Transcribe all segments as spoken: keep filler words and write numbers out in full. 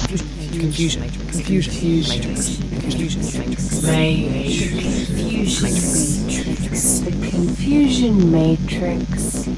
Confusion. Confusion. Matrix. Confusion. Matrix. Matrix. The confusion matrix.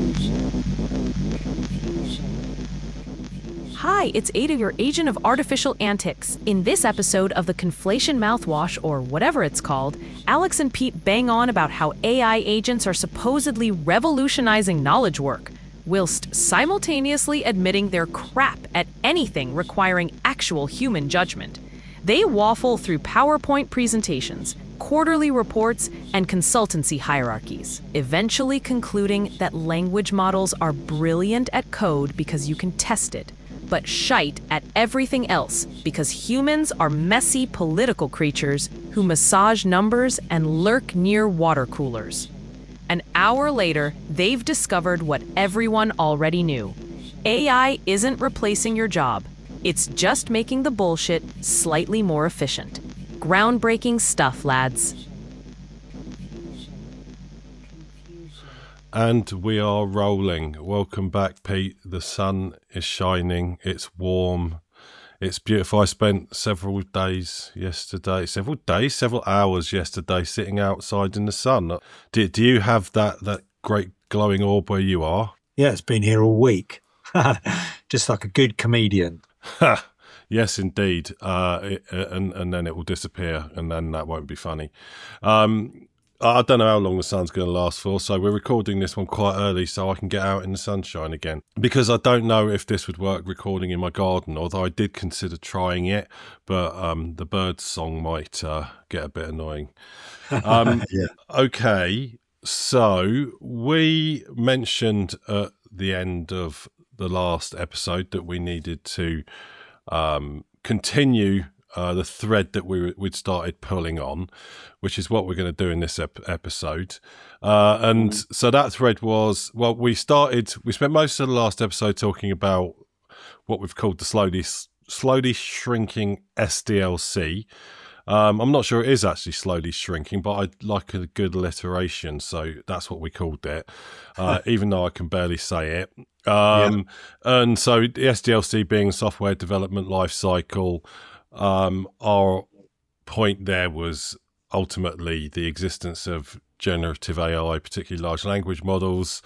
Hi, it's Ada, your agent of artificial antics. In this episode of the Conflation Mouthwash, or whatever it's called, Alex and Pete bang on about how A I agents are supposedly revolutionizing knowledge work, whilst simultaneously admitting they're crap at anything requiring actual human judgment. They waffle through PowerPoint presentations, quarterly reports, and consultancy hierarchies, eventually concluding that language models are brilliant at code because you can test it, but shite at everything else because humans are messy political creatures who massage numbers and lurk near water coolers. An hour later, they've discovered what everyone already knew. A I isn't replacing your job. It's just making the bullshit slightly more efficient. Groundbreaking stuff, lads. And we are rolling. Welcome back, Pete. The sun is shining. It's warm. It's beautiful. I spent several days yesterday, several days, several hours yesterday sitting outside in the sun. Do, do you have that, that great glowing orb where you are? Yeah, it's been here all week. Just like a good comedian. Yes, indeed. Uh, it, and, and then it will disappear, and then that won't be funny. Um, I don't know how long the sun's going to last for, so we're recording this one quite early so I can get out in the sunshine again. Because I don't know if this would work recording in my garden, although I did consider trying it, but um, the bird's song might uh, get a bit annoying. Um, yeah. Okay, so we mentioned at the end of the last episode that we needed to um, continue Uh, the thread that we, we'd started pulling on, which is what we're going to do in this ep- episode. Uh, and mm-hmm. so that thread was, well, we started, we spent most of the last episode talking about what we've called the slowly slowly shrinking S D L C. Um, I'm not sure it is actually slowly shrinking, but I like a good alliteration, so that's what we called it, uh, even though I can barely say it. Um, yeah. And so the S D L C being software development life cycle. Um, our point there was ultimately the existence of generative A I, particularly large language models,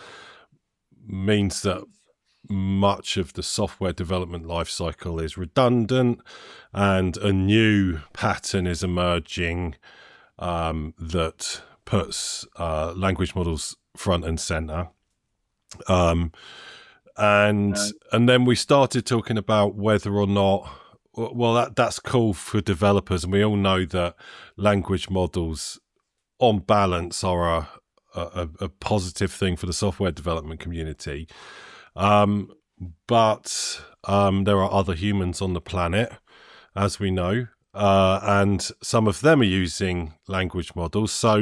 means that much of the software development lifecycle is redundant, and a new pattern is emerging um, that puts uh, language models front and center. Um, and uh, and then we started talking about whether or not. Well, that that's cool for developers, and we all know that language models, on balance, are a a, a positive thing for the software development community. Um, but um, there are other humans on the planet, as we know, uh, and some of them are using language models. So,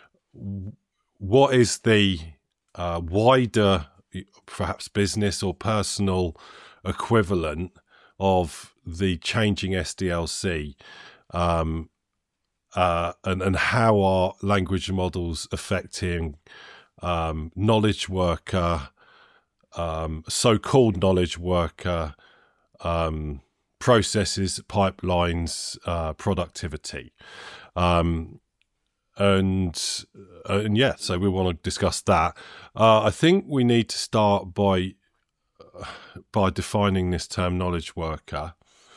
what is the uh, wider, perhaps business or personal equivalent of the changing S D L C, um, uh, and, and how are language models affecting um, knowledge worker, um, so-called knowledge worker um, processes, pipelines, uh, productivity. Um, and, uh, and yeah, so we want to discuss that. Uh, I think we need to start by by defining this term knowledge worker,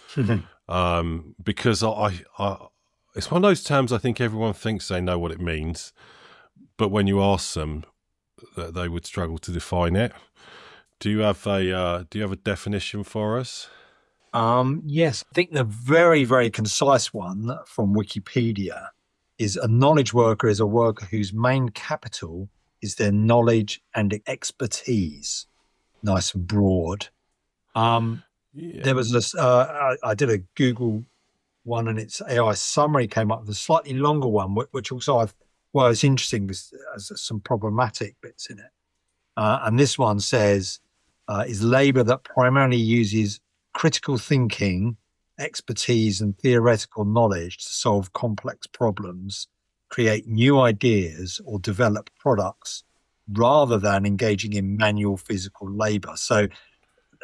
um, because I, I, it's one of those terms I think everyone thinks they know what it means, but when you ask them, they would struggle to define it. Do you have a uh, do you have a definition for us? Um, yes, I think the very, very concise one from Wikipedia is a knowledge worker is a worker whose main capital is their knowledge and expertise. Nice and broad. Um, yeah. There was this, uh, I, I did a Google one, and its A I summary came up with a slightly longer one, which also I've, well, it's interesting. There's, there's some problematic bits in it. Uh, and this one says, uh, is labor that primarily uses critical thinking, expertise, and theoretical knowledge to solve complex problems, create new ideas, or develop products, rather than engaging in manual physical labor. So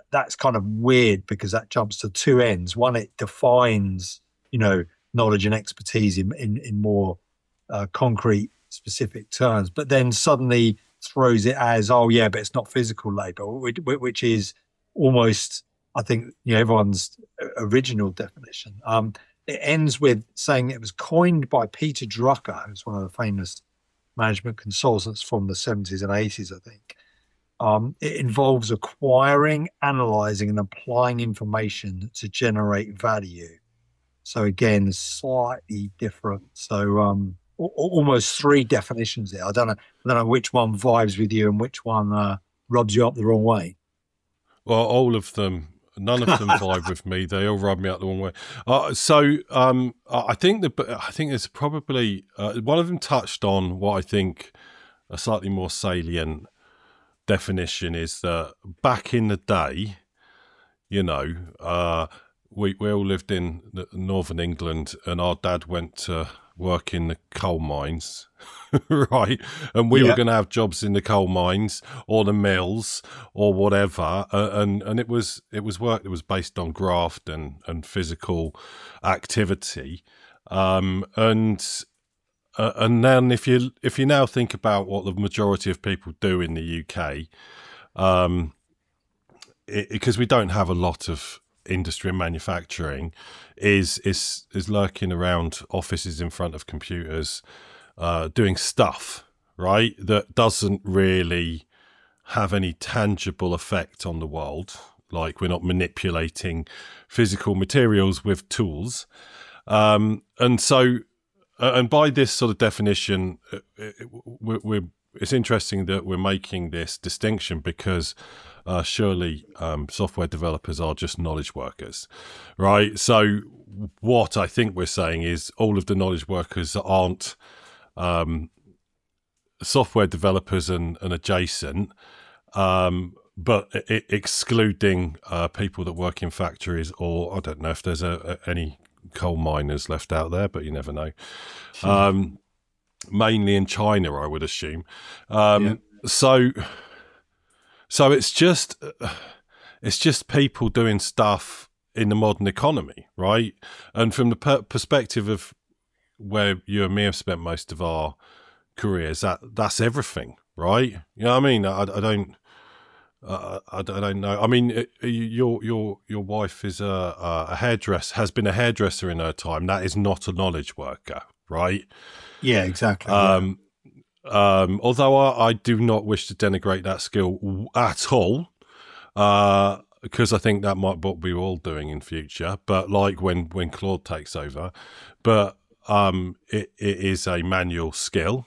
that's kind of weird because that jumps to two ends. One, it defines, you know, knowledge and expertise in in, in more uh, concrete, specific terms, but then suddenly throws it as, oh yeah, but it's not physical labor, which, which is almost, I think, you know, everyone's original definition. Um, it ends with saying it was coined by Peter Drucker, who's one of the famous management consultants from the seventies and eighties, I think. Um, it involves acquiring, analyzing, and applying information to generate value. So again, slightly different. So um, a- almost three definitions there. I don't know. I don't know which one vibes with you and which one uh, rubs you up the wrong way. Well, all of them. None of them vibe with me. They all rub me out the wrong way. Uh, so um, I think the I think there's probably uh, one of them touched on what I think a slightly more salient definition is that back in the day, you know, uh, we we all lived in northern England, and our dad went to work in the coal mines, right? And we Yeah. were going to have jobs in the coal mines or the mills or whatever, uh, and and it was it was work that was based on graft and and physical activity, um, and uh, and then if you if you now think about what the majority of people do in the U K, um, because we don't have a lot of industry and manufacturing, is is is lurking around offices in front of computers, uh, doing stuff, right, that doesn't really have any tangible effect on the world. Like, we're not manipulating physical materials with tools, um, and so uh, and by this sort of definition, uh, it, we're, we're it's interesting that we're making this distinction because uh, surely um, software developers are just knowledge workers, right? So what I think we're saying is all of the knowledge workers aren't um, software developers and, and adjacent, um, but I- excluding uh, people that work in factories, or I don't know if there's a, a, any coal miners left out there, but you never know. Um, mainly in China, I would assume. Um, Yeah. So, so it's just it's just people doing stuff in the modern economy, right? And from the per- perspective of where you and me have spent most of our careers, that that's everything, right? You know what I mean? I, I don't. Uh, I, don't- I don't know. I mean, it- your your your wife is a, a hairdresser, has been a hairdresser in her time. That is not a knowledge worker, right? Yeah, exactly. yeah. Um, um, although I, I do not wish to denigrate that skill w- at all, uh, because I think that might be what we're all doing in future. But like when, when Claude takes over, but um, it, it is a manual skill.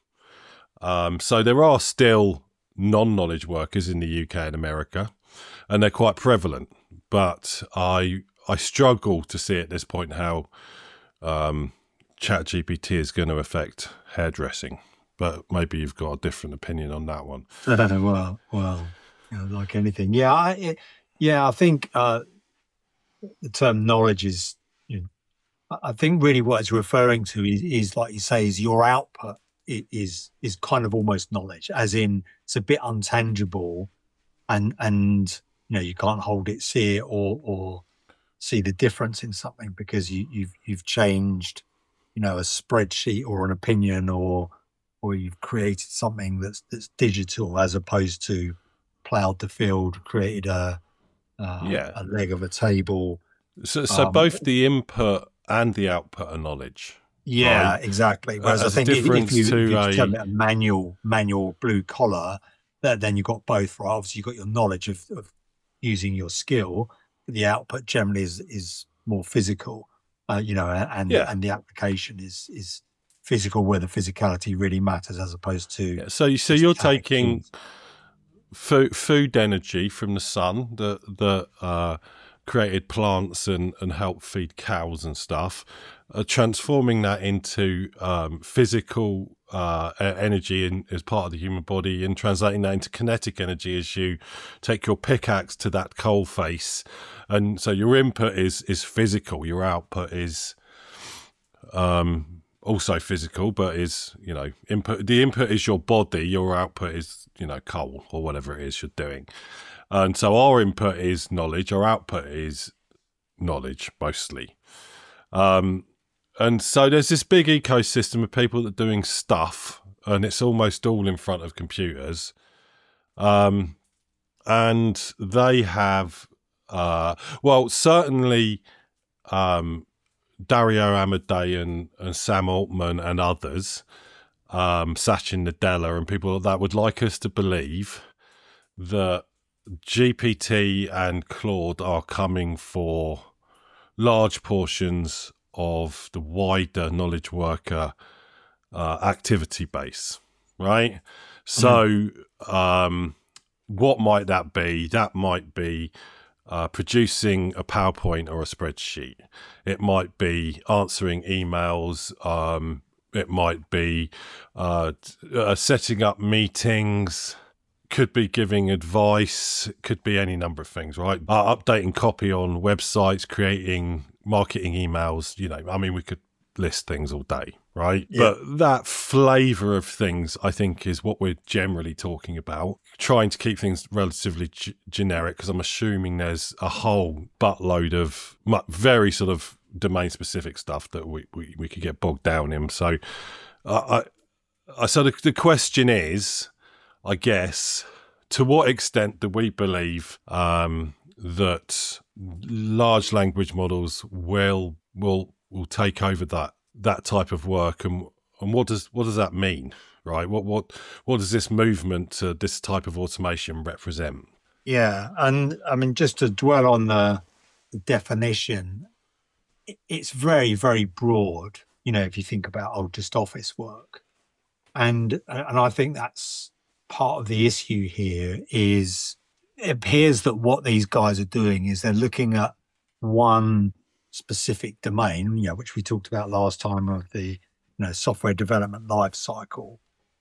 Um, so there are still non-knowledge workers in the U K and America, and they're quite prevalent. But I I struggle to see at this point how um, ChatGPT is going to affect hairdressing. But maybe you've got a different opinion on that one. well, well, you know, like anything. Yeah, I, it, yeah, I think uh, the term knowledge is, you know, I I think really what it's referring to is, is like you say, is your output i- is is kind of almost knowledge, as in it's a bit untangible, and and you know you can't hold it, see it, or or see the difference in something because you, you've you've changed, you know, a spreadsheet or an opinion, or or you've created something that's that's digital as opposed to plowed the field, created a uh, Yeah. a leg of a table. So, so Um, both the input and the output are knowledge. Yeah, Right. exactly. Whereas As I a think if, if difference you, to if you a- term it a manual manual blue collar, then then you've got both, right? Obviously, you've got your knowledge of, of using your skill, but the output generally is is more physical, uh, you know, and Yeah. and the application is is physical, where the physicality really matters, as opposed to Yeah, so, so just you're mechanic taking tools. food, food energy from the sun that that uh, created plants and, and helped feed cows and stuff, uh, transforming that into um, physical uh, e- energy in, as part of the human body, and translating that into kinetic energy as you take your pickaxe to that coal face. And so your input is is physical, your output is um, also physical, but is, you know, input. The input is your body, your output is, you know, coal or whatever it is you're doing. And so our input is knowledge, our output is knowledge mostly. Um, and so there's this big ecosystem of people that are doing stuff, and it's almost all in front of computers. Um, and they have, uh, well, certainly um, Dario Amodei and, and Sam Altman and others, um, Sachin Nadella and people like that would like us to believe that G P T and Claude are coming for large portions of the wider knowledge worker uh, activity base, right? So um, what might that be? That might be uh, producing a PowerPoint or a spreadsheet. It might be answering emails. Um, it might be uh, uh, setting up meetings. Could be giving advice, could be any number of things, right? Uh, updating copy on websites, creating marketing emails, you know, I mean, we could list things all day, right? Yeah. But that flavor of things, I think, is what we're generally talking about. Trying to keep things relatively g- generic, because I'm assuming there's a whole buttload of very sort of domain-specific stuff that we, we, we could get bogged down in. So, uh, I, I, so the, the question is, I guess, to what extent do we believe um, that large language models will will will take over that that type of work, and and what does what does that mean, right? What what what does this movement to this type of automation represent? Yeah, and I mean, just to dwell on the, the definition, it, it's very very broad. You know, if you think about oh, just office work, and and I think that's part of the issue here. Is it appears that what these guys are doing is they're looking at one specific domain, you know, which we talked about last time, of the, you know, software development life cycle,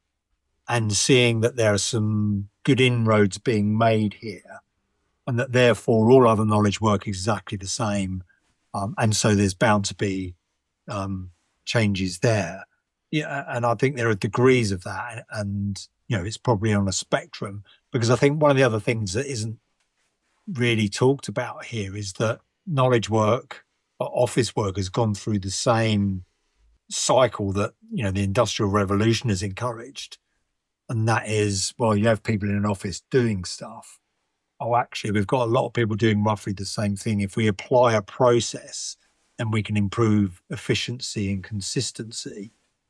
and seeing that there are some good inroads being made here, and that therefore all other knowledge work is exactly the same, um, and so there's bound to be um, changes there. Yeah, and I think there are degrees of that, and you know, it's probably on a spectrum, because I think one of the other things that isn't really talked about here is that knowledge work, office work, has gone through the same cycle that, you know, the Industrial Revolution has encouraged. And that is, well, you have people in an office doing stuff. Oh, actually, we've got a lot of people doing roughly the same thing. If we apply a process, then we can improve efficiency and consistency.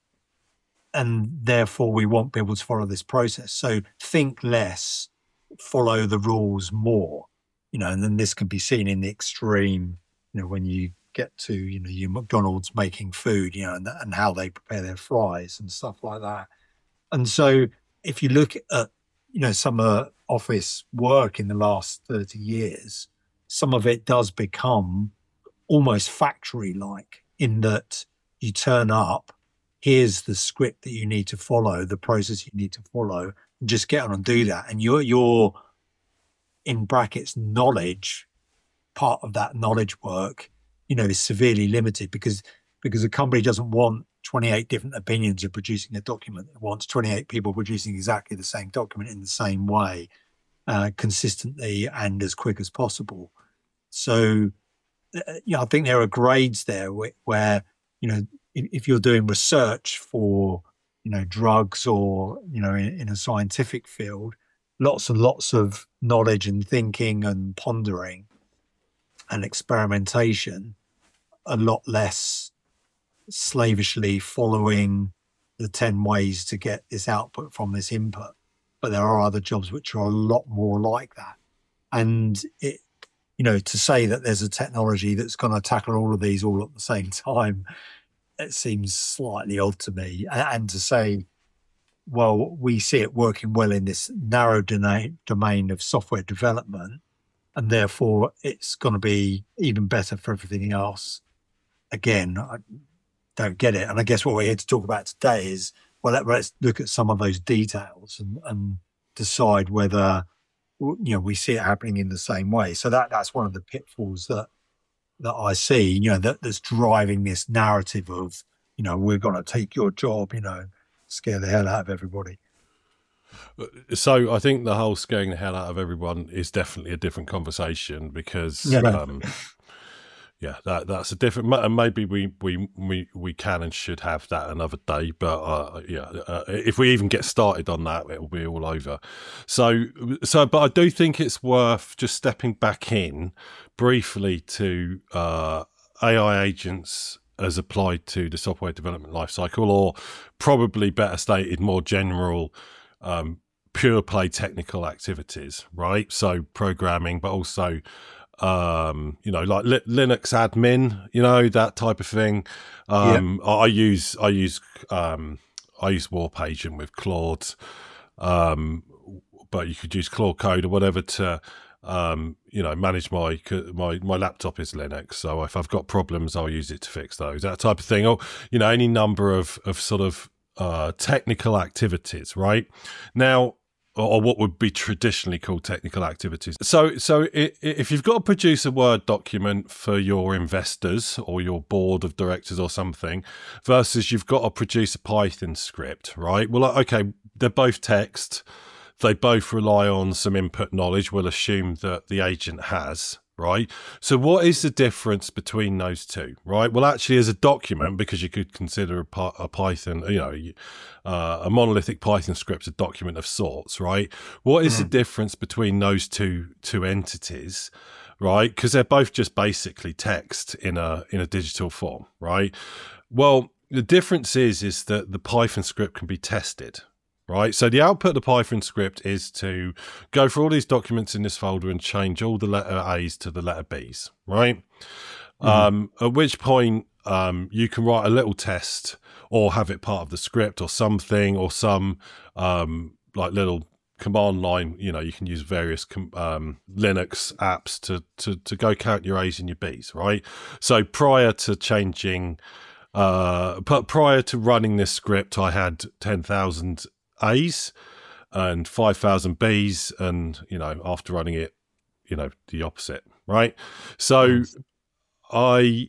And therefore, we want people to follow this process. So think less, follow the rules more, you know, and then this can be seen in the extreme, you know, when you get to, you know, your McDonald's making food, you know, and, and how they prepare their fries and stuff like that. And so if you look at, you know, some uh, office work in the last thirty years, some of it does become almost factory-like, in that you turn up, here's the script that you need to follow, the process you need to follow, and just get on and do that. And your, your, in brackets, knowledge, part of that knowledge work, you know, is severely limited, because, because a company doesn't want twenty-eight different opinions of producing a document. It wants twenty-eight people producing exactly the same document in the same way, uh, consistently and as quick as possible. So, uh, you know, I think there are grades there where, where you know, if you're doing research for, you know, drugs, or, you know, in, in a scientific field, lots and lots of knowledge and thinking and pondering and experimentation, a lot less slavishly following the ten ways to get this output from this input. But there are other jobs which are a lot more like that. And it, you know, to say that there's a technology that's going to tackle all of these all at the same time, it seems slightly odd to me. And to say, well, we see it working well in this narrow domain of software development, and therefore it's going to be even better for everything else. Again, I don't get it. And I guess what we're here to talk about today is, well, let's look at some of those details and, and decide whether, you know, we see it happening in the same way. So that that's one of the pitfalls that that I see, you know, that, that's driving this narrative of you know, we're going to take your job, you know, scare the hell out of everybody. So I think the whole scaring the hell out of everyone is definitely a different conversation because, Yeah. um, yeah, that that's a different. And maybe we we we we can and should have that another day. But uh, yeah, uh, if we even get started on that, it will be all over. So so, but I do think it's worth just stepping back in briefly to uh, A I agents as applied to the software development lifecycle, or probably better stated, more general. Um, pure play technical activities, right? So programming, but also, um, you know, like li- Linux admin, you know, that type of thing. Um, yeah. I use, I use, um, I use Warp Agent with Claude, um, but you could use Claude Code or whatever to, um, you know, manage my, my, my laptop is Linux. So if I've got problems, I'll use it to fix those, that type of thing. Or, you know, any number of, of sort of, uh, technical activities, right? Now, or what would be traditionally called technical activities. So, so if you've got to produce a Word document for your investors or your board of directors or something, versus you've got to produce a Python script, right? Well, okay, they're both text. They both rely on some input knowledge. We'll assume that the agent has, right? So what is the difference between those two, right? Well, actually, as a document, because you could consider a, a Python, you know, uh, a monolithic Python script a document of sorts, right? What is mm. the difference between those two two entities, right? Because they're both just basically text in a in a digital form, right? Well, the difference is is that the Python script can be tested. Right, so the output of the Python script is to go through all these documents in this folder and change all the letter A's to the letter B's, right? Mm-hmm. Um, at which point um, you can write a little test or have it part of the script or something, or some um, like little command line. You know, you can use various com- um, Linux apps to, to, to go count your A's and your B's, right? So prior to changing, uh, but prior to running this script, I had ten thousand A's and five thousand B's, and you know, after running it, you know, the opposite, right? So yes. I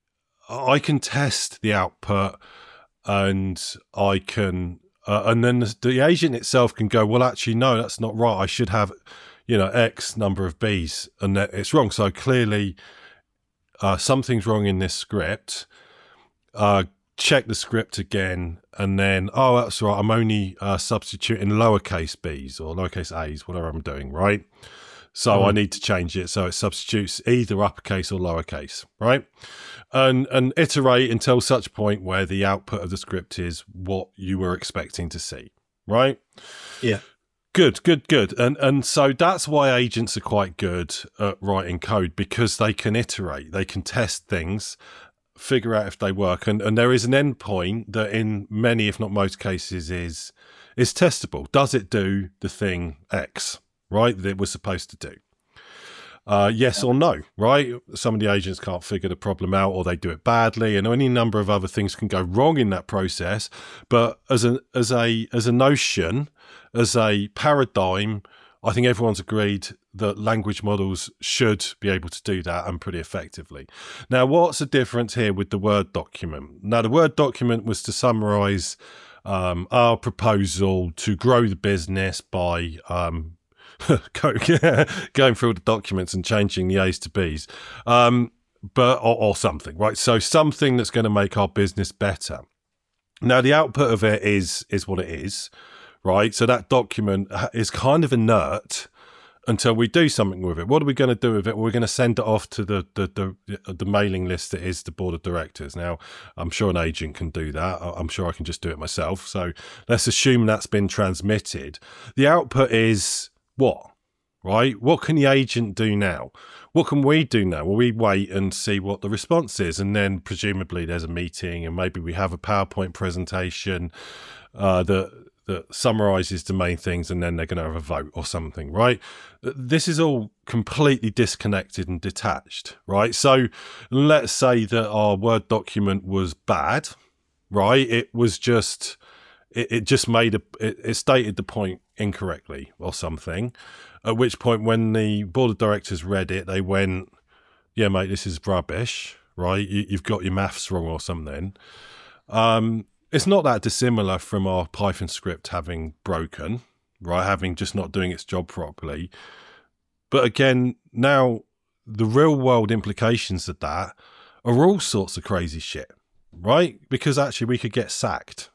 I can test the output, and I can uh, and then the, the agent itself can go, well, actually, no, that's not right. I should have, you know, X number of B's, and that it's wrong. So clearly, uh, something's wrong in this script. Uh, check the script again, and then, oh, that's right, I'm only uh, substituting lowercase b's or lowercase a's, whatever I'm doing, right? So mm. I need to change it so it substitutes either uppercase or lowercase, right? And and iterate until such point where the output of the script is what you were expecting to see, right? Yeah. Good, good, good. And and so that's why agents are quite good at writing code, because they can iterate, they can test things, figure out if they work, and, and there is an endpoint that in many, if not most cases, is is testable. Does it do the thing X, right, that it was supposed to do? Uh, yes or no, right? Some of the agents can't figure the problem out, or they do it badly, and any number of other things can go wrong in that process. But as a as a as a notion, as a paradigm, I think everyone's agreed that language models should be able to do that, and pretty effectively. Now, what's the difference here with the Word document? Now, the Word document was to summarize um, our proposal to grow the business by um, going through the documents and changing the A's to B's, um, but or, or something, right? So something that's going to make our business better. Now, the output of it is is what it is. Right, so that document is kind of inert until we do something with it. What are we going to do with it? We're going to send it off to the the, the the mailing list that is the board of directors. Now, I'm sure an agent can do that. I'm sure I can just do it myself. So let's assume that's been transmitted. The output is what? Right? What can the agent do now? What can we do now? Well, we wait and see what the response is, and then presumably there's a meeting, and maybe we have a PowerPoint presentation uh, that. that summarizes the main things, and then they're going to have a vote or something, right? This is all completely disconnected and detached, right? So let's say that our Word document was bad, right? It was just, it, it just made a, it, it stated the point incorrectly or something, at which point when the board of directors read it, they went, yeah, mate, this is rubbish, right? You, you've got your maths wrong or something. Um, it's not that dissimilar from our Python script having broken, right? Having just not doing its job properly. But again, now the real world implications of that are all sorts of crazy shit, right? Because actually we could get sacked.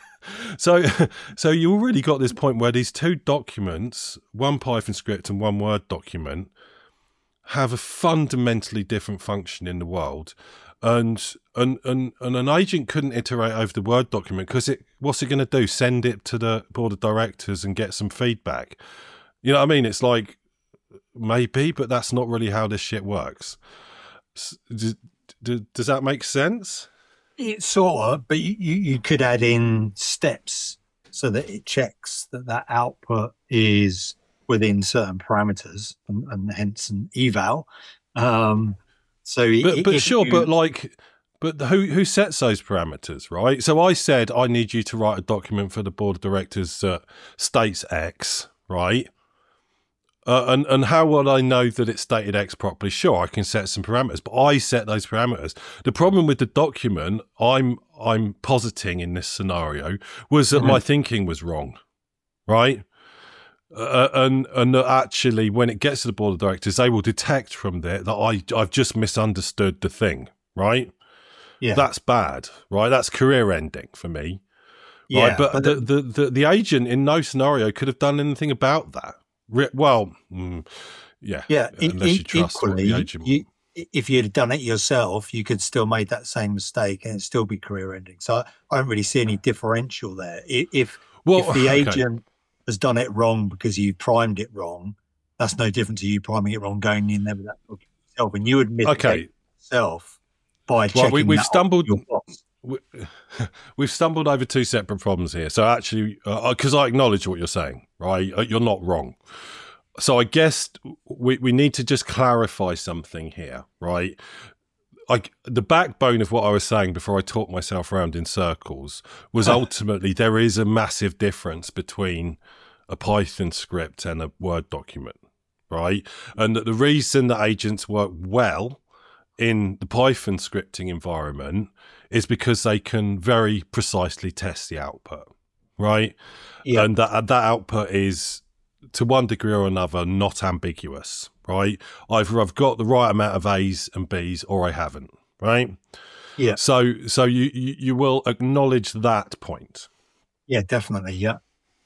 so, so you already got this point where these two documents, one Python script and one Word document, have a fundamentally different function in the world. And, and and and an agent couldn't iterate over the Word document because it what's it going to do? Send it to the board of directors and get some feedback? You know what I mean? It's like, maybe, but that's not really how this shit works. Does, does that make sense? It sort of, but you, you could add in steps so that it checks that that output is within certain parameters and, and hence an eval. Um, So, but, but sure, you, but like, but who who sets those parameters, right? So I said I need you to write a document for the board of directors that states X, right? Uh, and and how will I know that it stated X properly? Sure, I can set some parameters, but I set those parameters. The problem with the document I'm I'm positing in this scenario was that mm-hmm. my thinking was wrong, right? Uh, and and that actually, when it gets to the board of directors, they will detect from there that I I've just misunderstood the thing, right? Yeah, that's bad, right? That's career ending for me, yeah. Right? But, but the, the the the agent in no scenario could have done anything about that. Re- well, mm, yeah, yeah. Unless e- you trust equally, what the agent. You, if you'd have done it yourself, you could still made that same mistake and it'd still be career ending. So I, I don't really see any differential there. If well, if the okay. agent has done it wrong because you primed it wrong, that's no different to you priming it wrong, going in there with that book yourself, and you admit okay. yourself by well, checking we, we've that stumbled. Your box. We, we've stumbled over two separate problems here. So actually, because uh, I acknowledge what you're saying, right? You're not wrong. So I guess we we need to just clarify something here, right? Like the backbone of what I was saying before I talked myself around in circles was ultimately there is a massive difference between a Python script and a Word document, right? And that the reason that agents work well in the Python scripting environment is because they can very precisely test the output, right? Yeah. And that that output is, to one degree or another, not ambiguous, right? Either I've got the right amount of A's and B's or I haven't, right? Yeah. So so you, you, you will acknowledge that point. Yeah, definitely, yeah.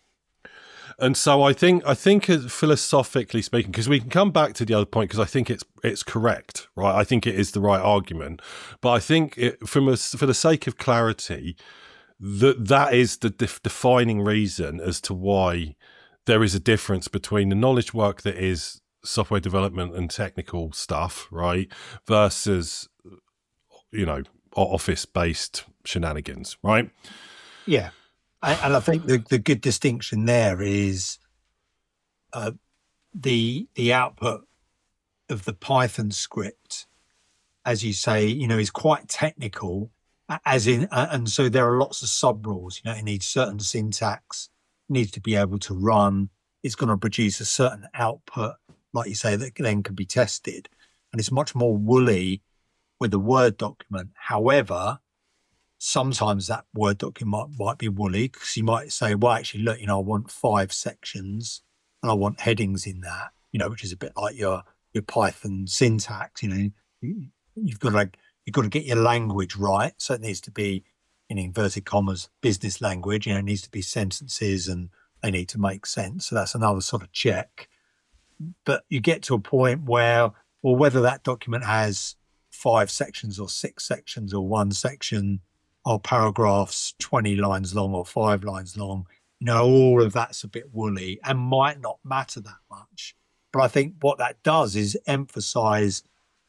And so I think I think philosophically speaking, because we can come back to the other point, because I think it's it's correct, right? I think it is the right argument. But I think it, from a, for the sake of clarity, that that is the def- defining reason as to why there is a difference between the knowledge work that is software development and technical stuff, right, versus, you know, office-based shenanigans, right? Yeah. And I think the, the good distinction there is uh, the the output of the Python script, as you say, you know, is quite technical, as in, uh, and so there are lots of sub rules. You know, it needs certain syntax, needs to be able to run. It's going to produce a certain output, like you say, that then can be tested, and it's much more woolly with a Word document. However, sometimes that Word document might, might be woolly because you might say, well, actually, look, you know, I want five sections and I want headings in that, you know, which is a bit like your your Python syntax. You know, you, you've got to you've got to get your language right, so it needs to be, in inverted commas, business language. You know, it needs to be sentences and they need to make sense. So that's another sort of check. But you get to a point where, well, whether that document has five sections or six sections or one section, or paragraphs twenty lines long or five lines long, you know, all of that's a bit woolly and might not matter that much. But I think what that does is emphasize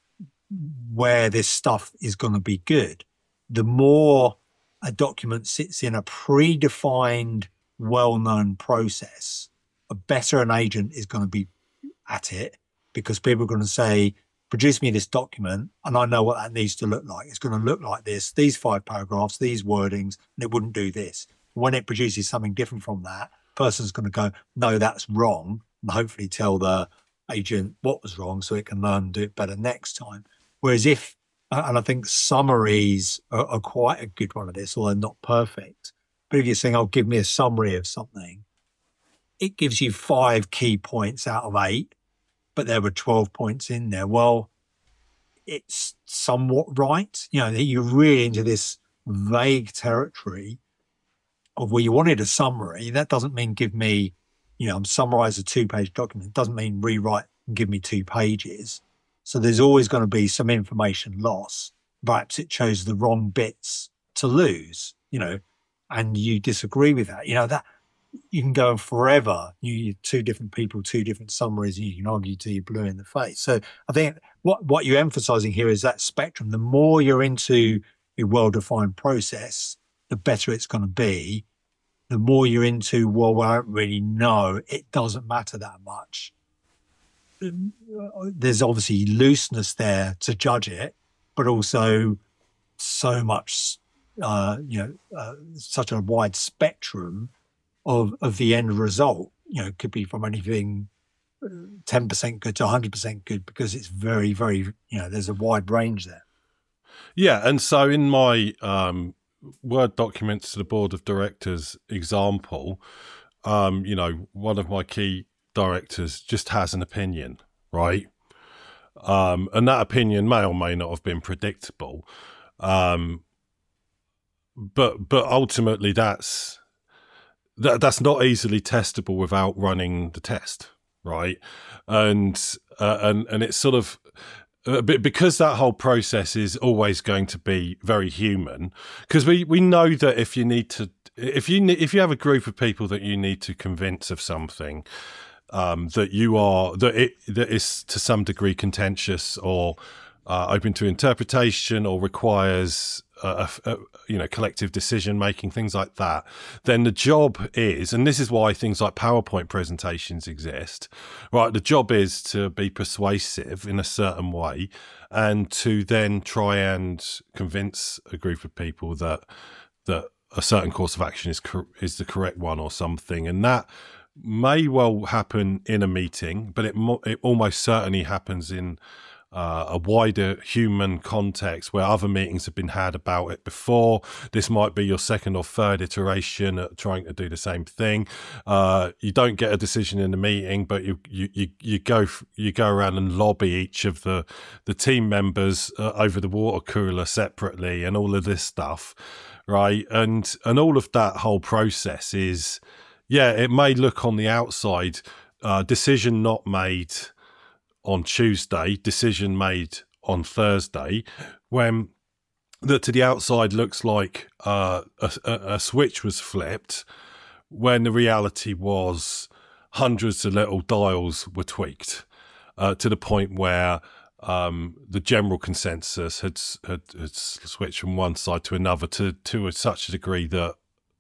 where this stuff is going to be good. The more a document sits in a predefined, well-known process, a better an agent is going to be at it, because people are going to say, produce me this document and I know what that needs to look like. It's going to look like this, these five paragraphs, these wordings, and it wouldn't do this. When it produces something different from that, person's going to go, no, that's wrong, and hopefully tell the agent what was wrong so it can learn and do it better next time. Whereas if And I think summaries are, are quite a good one of this, although not perfect. But if you're saying, "Oh, give me a summary of something," it gives you five key points out of eight, but there were twelve points in there. Well, it's somewhat right. You know, you're really into this vague territory of where you wanted a summary. That doesn't mean give me, you know, I'm summarize a two-page document. It doesn't mean rewrite and give me two pages. So there's always going to be some information loss. Perhaps it chose the wrong bits to lose, you know, and you disagree with that. You know, that you can go on forever. You, you two different people, two different summaries, and you can argue till you're blue in the face. So I think what, what you're emphasizing here is that spectrum. The more you're into a well-defined process, the better it's going to be. The more you're into, well, I don't really know, it doesn't matter that much. There's obviously looseness there to judge it, but also so much, uh, you know, uh, such a wide spectrum of of the end result. You know, it could be from anything ten percent good to one hundred percent good, because it's very, very, you know, there's a wide range there. Yeah, and so in my um, Word documents to the board of directors example, um, you know, one of my key directors just has an opinion, right? Um, and that opinion may or may not have been predictable. Um, but but ultimately that's that that's not easily testable without running the test, right? And uh, and and it's sort of Uh, because that whole process is always going to be very human, because we, we know that if you need to, if you if you have a group of people that you need to convince of something, um, that you are that it that is to some degree contentious or uh, open to interpretation or requires a, a, you know collective decision making, things like that, then the job is, and this is why things like PowerPoint presentations exist, right? The job is to be persuasive in a certain way and to then try and convince a group of people that that a certain course of action is is the correct one or something, and that may well happen in a meeting, but it it almost certainly happens in Uh, a wider human context where other meetings have been had about it before. This might be your second or third iteration at trying to do the same thing. Uh, you don't get a decision in the meeting, but you you you, you go you go around and lobby each of the the team members uh, over the water cooler separately, and all of this stuff, right? And and all of that whole process is, yeah, it may look on the outside, uh, decision not made on Tuesday, decision made on Thursday, when that to the outside looks like uh, a, a switch was flipped, when the reality was hundreds of little dials were tweaked uh, to the point where um, the general consensus had, had had switched from one side to another to to a, such a degree that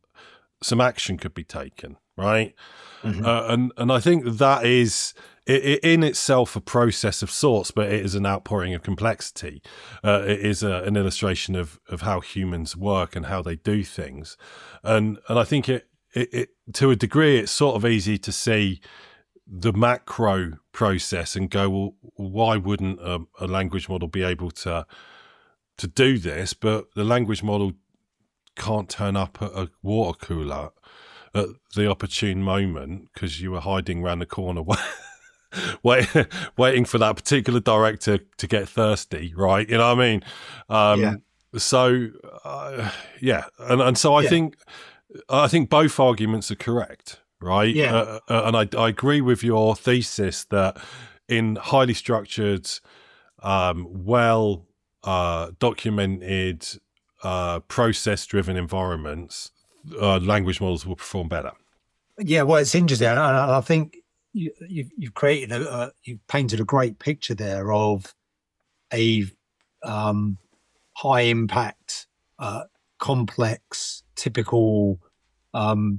some action could be taken, right? Mm-hmm. Uh, and and I think that is it, it in itself a process of sorts, but it is an outpouring of complexity. Uh, it is a, an illustration of of how humans work and how they do things, and and I think it, it it to a degree it's sort of easy to see the macro process and go, well, why wouldn't a, a language model be able to to do this? But the language model can't turn up at a water cooler at the opportune moment because you were hiding around the corner wait, waiting for that particular director to get thirsty, right? You know what I mean? Um, yeah. So, uh, yeah. And, and so I yeah. think I think both arguments are correct, right? Yeah. Uh, uh, and I, I agree with your thesis that in highly structured, um, well uh, documented, uh, process-driven environments, uh, language models will perform better. Yeah, well, it's interesting. I, I think you, you've, you've created, a, uh, you've painted a great picture there of a um, high-impact, uh, complex, typical um,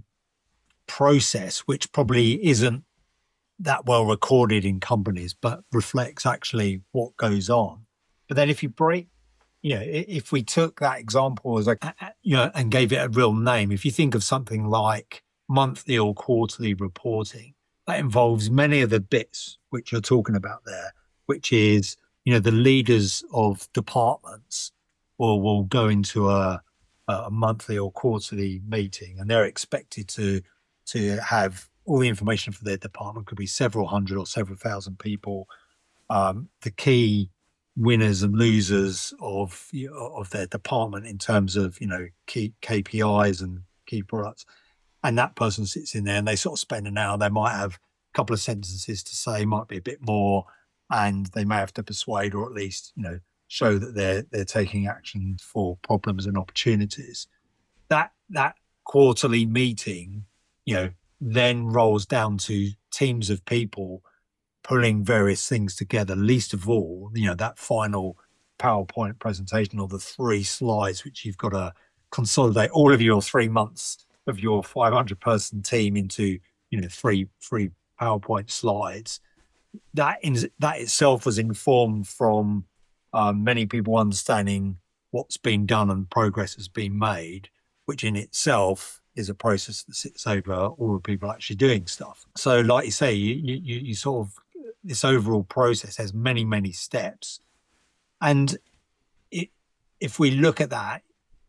process, which probably isn't that well recorded in companies, but reflects actually what goes on. But then if you break, you know, if we took that example as a, you know, and gave it a real name, if you think of something like monthly or quarterly reporting, that involves many of the bits which you're talking about there, which is you know, the leaders of departments will will go into a a monthly or quarterly meeting, and they're expected to to have all the information for their department. Could be several hundred or several thousand people. Um, the key winners and losers of you know, of their department in terms of you know key K P Is and key products, and that person sits in there and they sort of spend an hour. They might have a couple of sentences to say, might be a bit more, and they may have to persuade or at least you know show that they're they're taking action for problems and opportunities. That that quarterly meeting, you know, then rolls down to teams of people pulling various things together, least of all, you know, that final PowerPoint presentation or the three slides, which you've got to consolidate all of your three months of your five hundred person team into, you know, three, three PowerPoint slides. That in, that itself was informed from um, many people understanding what's been done and progress has been made, which in itself is a process that sits over all the people actually doing stuff. So like you say, you, you, you sort of, this overall process has many, many steps. And it, if we look at that,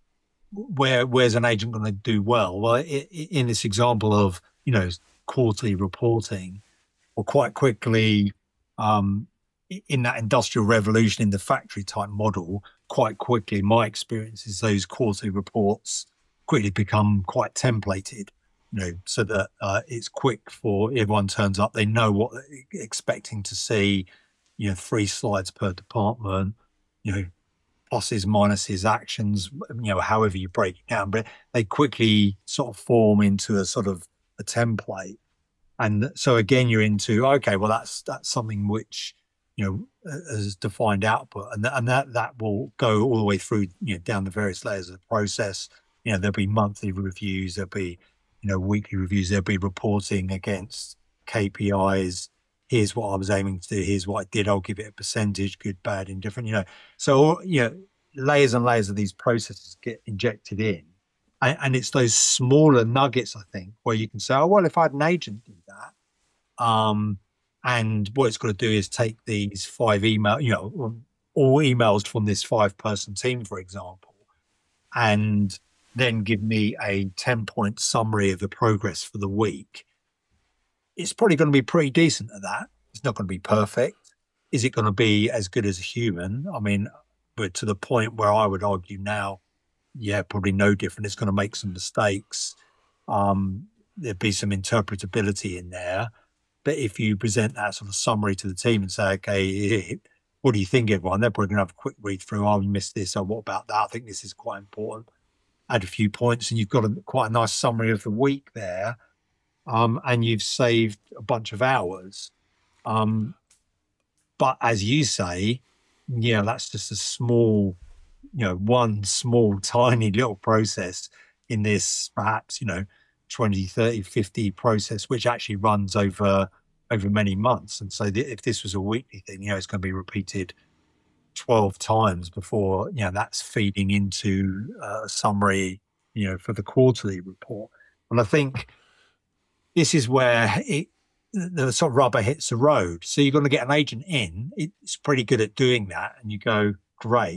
where where's an agent going to do well? Well, it, it, in this example of, you know, quarterly reporting, or quite quickly um, in that industrial revolution in the factory type model, quite quickly, my experience is those quarterly reports quickly become quite templated. You know, so that uh, it's quick for everyone turns up. They know what they're expecting to see. You know, three slides per department. You know, pluses, minuses, actions. You know, however you break it down, but they quickly sort of form into a sort of a template. And so again, you're into okay. Well, that's that's something which you know has defined output, and that, and that that will go all the way through. You know, down the various layers of the process. You know, there'll be monthly reviews. There'll be you know, weekly reviews, there'll be reporting against K P Is. Here's what I was aiming to do. Here's what I did. I'll give it a percentage, good, bad, indifferent, you know. So, you know, layers and layers of these processes get injected in. And, and it's those smaller nuggets, I think, where you can say, oh, well, if I had an agent do that, um, and what it's got to do is take these five email, you know, all emails from this five person team, for example, and then give me a ten point summary of the progress for the week. It's probably going to be pretty decent at that. It's not going to be perfect. Is it going to be as good as a human? I mean, but to the point where I would argue now, yeah, probably no different. It's going to make some mistakes. Um, there'd be some interpretability in there. But if you present that sort of summary to the team and say, okay, what do you think, everyone? They're probably going to have a quick read through. Oh, we missed this. Oh, what about that? I think this is quite important. Add a few points, and you've got a, quite a nice summary of the week there, um, and you've saved a bunch of hours. Um, but as you say, yeah, that's just a small, you know, one small, tiny little process in this perhaps, you know, twenty, thirty, fifty process, which actually runs over over many months. And so th- if this was a weekly thing, you know, it's going to be repeated twelve times before, you know, that's feeding into a summary, you know, for the quarterly report. And I think this is where it, the sort of rubber hits the road. So you're going to get an agent in, it's pretty good at doing that. And you go, great.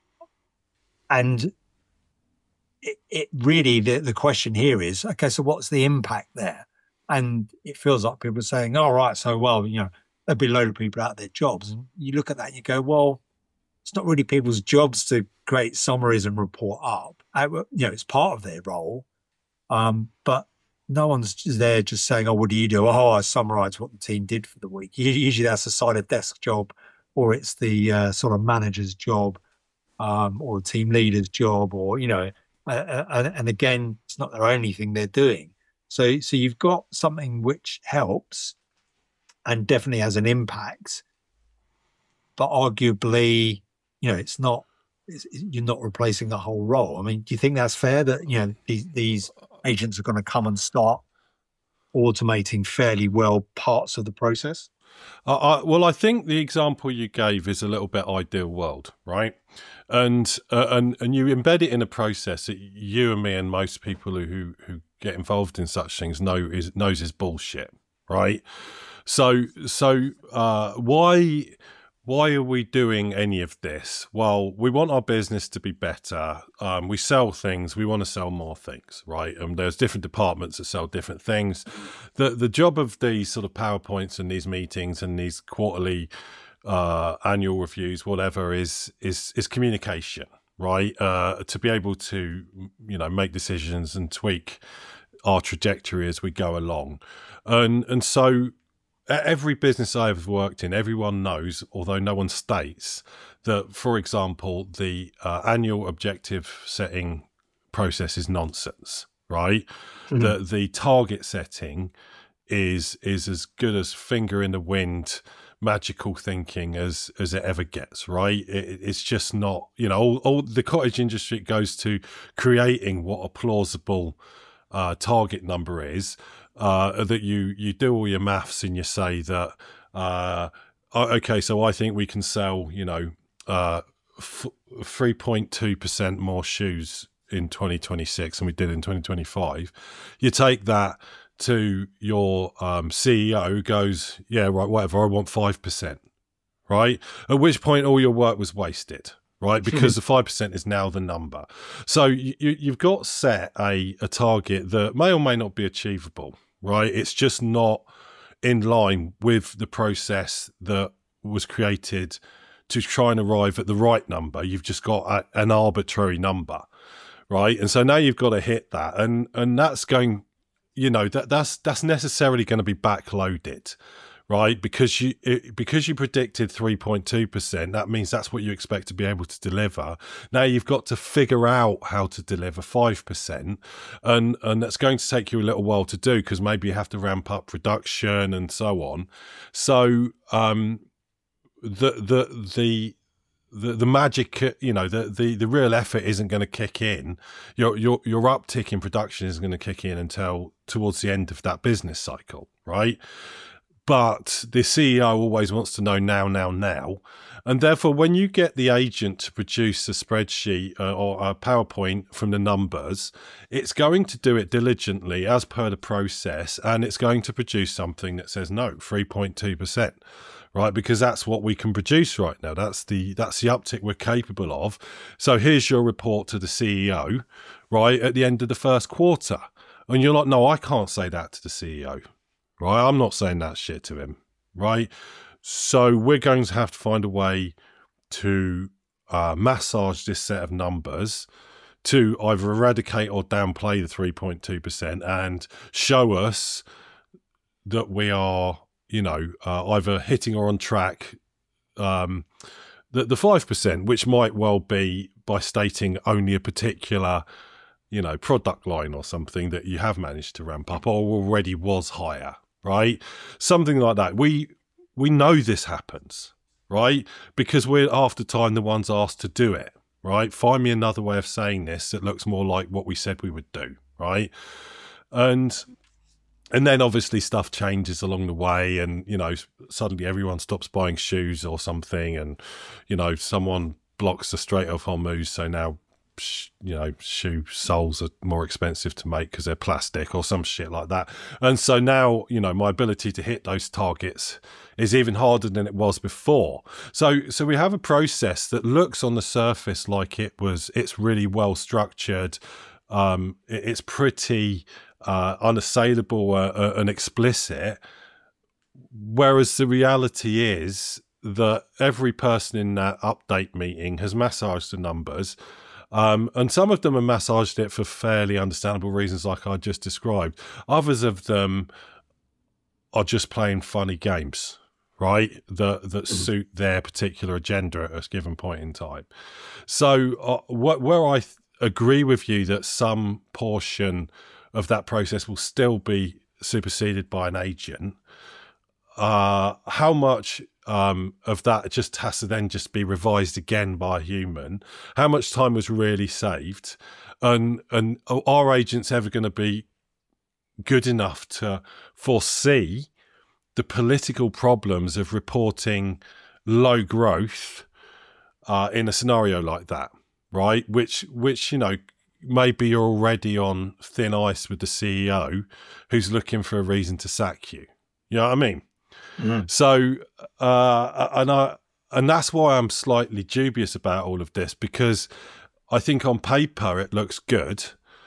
And it, it really, the, the question here is, okay, so what's the impact there? And it feels like people are saying, all right, so, well, you know, there'll be a load of people out of their jobs. And you look at that and you go, well, it's not really people's jobs to create summaries and report up. I, you know, it's part of their role. Um, but no one's just there just saying, oh, what do you do? Oh, I summarize what the team did for the week. Usually that's a side of desk job, or it's the uh, sort of manager's job, um, or the team leader's job, or, you know, uh, uh, and again, it's not their only thing they're doing. So, so you've got something which helps and definitely has an impact, but arguably, you know, it's not, it's, you're not replacing the whole role. I mean, do you think that's fair that, you know, these, these agents are going to come and start automating fairly well parts of the process? Uh, I, well, I think the example you gave is a little bit ideal world, right? And uh, and and you embed it in a process that you and me and most people who who, who get involved in such things know is knows is bullshit, right? So so uh, why why are we doing any of this? Well, we want our business to be better. Um, we sell things. We want to sell more things, right? And there's different departments that sell different things. The the job of these sort of PowerPoints and these meetings and these quarterly uh, annual reviews, whatever, is is is communication, right? Uh, to be able to, you know, make decisions and tweak our trajectory as we go along. And and so every business I've worked in, everyone knows, although no one states, that, for example, the uh, annual objective setting process is nonsense, right? Mm-hmm. The the target setting is is as good as finger in the wind, magical thinking as as it ever gets, right? It, it's just not, you know, all, all the cottage industry goes to creating what a plausible uh, target number is. Uh, that you you do all your maths and you say that uh, okay, so I think we can sell, you know, uh, three point two percent more shoes in twenty twenty-six than we did in twenty twenty-five. You take that to your um, C E O, who goes, yeah, right, whatever, I want five percent, right? At which point all your work was wasted. Right, because the five percent is now the number. So you, you've got set a, a target that may or may not be achievable, right? It's just not in line with the process that was created to try and arrive at the right number. You've just got a, an arbitrary number, right? And so now you've got to hit that, and and that's going, you know, that that's that's necessarily going to be backloaded. Right, because you it, because you predicted three point two percent, that means that's what you expect to be able to deliver. Now you've got to figure out how to deliver five percent, and and that's going to take you a little while to do, because maybe you have to ramp up production and so on. So um, the the the the the magic, you know, the the the real effort isn't going to kick in. Your your your uptick in production isn't going to kick in until towards the end of that business cycle, right? But the C E O always wants to know now, now, now. And therefore, when you get the agent to produce a spreadsheet uh, or a PowerPoint from the numbers, it's going to do it diligently as per the process, and it's going to produce something that says, no, three point two percent, right? Because that's what we can produce right now. That's the, that's the uptick we're capable of. So here's your report to the C E O, right, at the end of the first quarter. And you're like, no, I can't say that to the C E O. Right, I'm not saying that shit to him, right? So we're going to have to find a way to uh, massage this set of numbers to either eradicate or downplay the three point two percent and show us that we are, you know, uh, either hitting or on track um, the, the five percent, which might well be by stating only a particular, you know, product line or something that you have managed to ramp up or already was higher. Right, something like that. We we know this happens, right? Because we're after time the ones asked to do it, right? Find me another way of saying this that looks more like what we said we would do, right? And and then obviously stuff changes along the way, and you know, suddenly everyone stops buying shoes or something, and you know, someone blocks the Strait of Hormuz, so now, you know, shoe soles are more expensive to make because they're plastic or some shit like that. And so now, you know, my ability to hit those targets is even harder than it was before. So, so we have a process that looks on the surface like it was, it's really well structured. Um, it, it's pretty uh, unassailable uh, and explicit. Whereas the reality is that every person in that update meeting has massaged the numbers. Um, and some of them have massaged it for fairly understandable reasons, like I just described. Others of them are just playing funny games, right, that that suit their particular agenda at a given point in time. So uh, what, where I th- agree with you that some portion of that process will still be superseded by an agent, uh, how much Um, of that just has to then just be revised again by a human? How much time was really saved? And and are agents ever going to be good enough to foresee the political problems of reporting low growth uh, in a scenario like that, right? Which, which you know, maybe you're already on thin ice with the C E O who's looking for a reason to sack you. You know what I mean? Mm. So, uh, and I and that's why I'm slightly dubious about all of this, because I think on paper it looks good,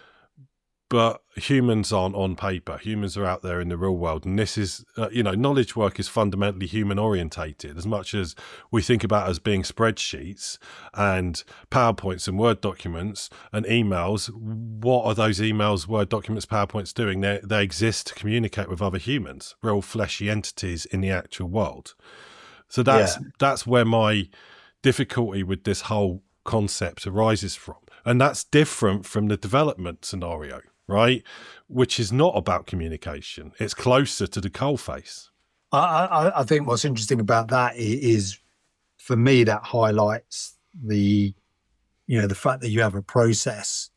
but humans aren't on paper. Humans are out there in the real world. And this is, uh, you know, knowledge work is fundamentally human orientated. As much as we think about it as being spreadsheets and PowerPoints and Word documents and emails, what are those emails, Word documents, PowerPoints doing? They, they exist to communicate with other humans, real fleshy entities in the actual world. So that's, yeah. that's where my difficulty with this whole concept arises from. And that's different from the development scenario, right? Which is not about communication. It's closer to the coalface. I, I, I think what's interesting about that is, for me, that highlights the, you know, the fact that you have a process.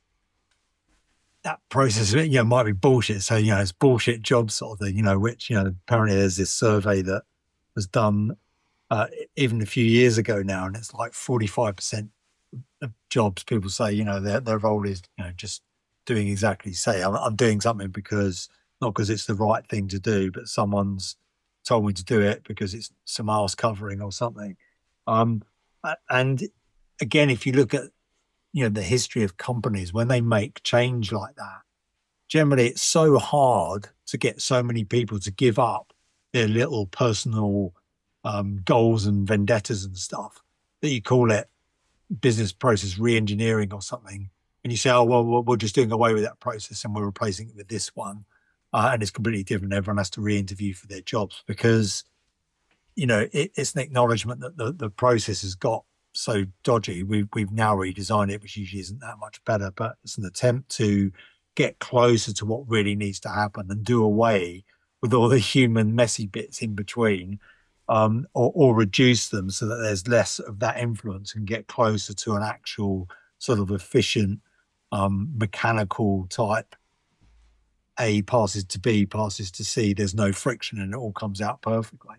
That process, you know, might be bullshit. So, you know, it's bullshit job sort of thing, you know, which, you know, apparently there's this survey that was done uh, even a few years ago now, and it's like forty-five percent of jobs, people say, you know, their their role is, you know, just doing exactly say I'm, I'm doing something because, not because it's the right thing to do, but someone's told me to do it because it's some arse covering or something. Um, and again, if you look at, you know, the history of companies, when they make change like that, generally it's so hard to get so many people to give up their little personal um, goals and vendettas and stuff that you call it business process re-engineering or something, and you say, oh, well, we're just doing away with that process and we're replacing it with this one, uh, and it's completely different. Everyone has to re-interview for their jobs because, you know, it, it's an acknowledgement that the, the process has got so dodgy. We've, we've now redesigned it, which usually isn't that much better, but it's an attempt to get closer to what really needs to happen and do away with all the human messy bits in between, um, or, or reduce them so that there's less of that influence and get closer to an actual sort of efficient, um, mechanical type. A passes to B, passes to C. There's no friction and it all comes out perfectly.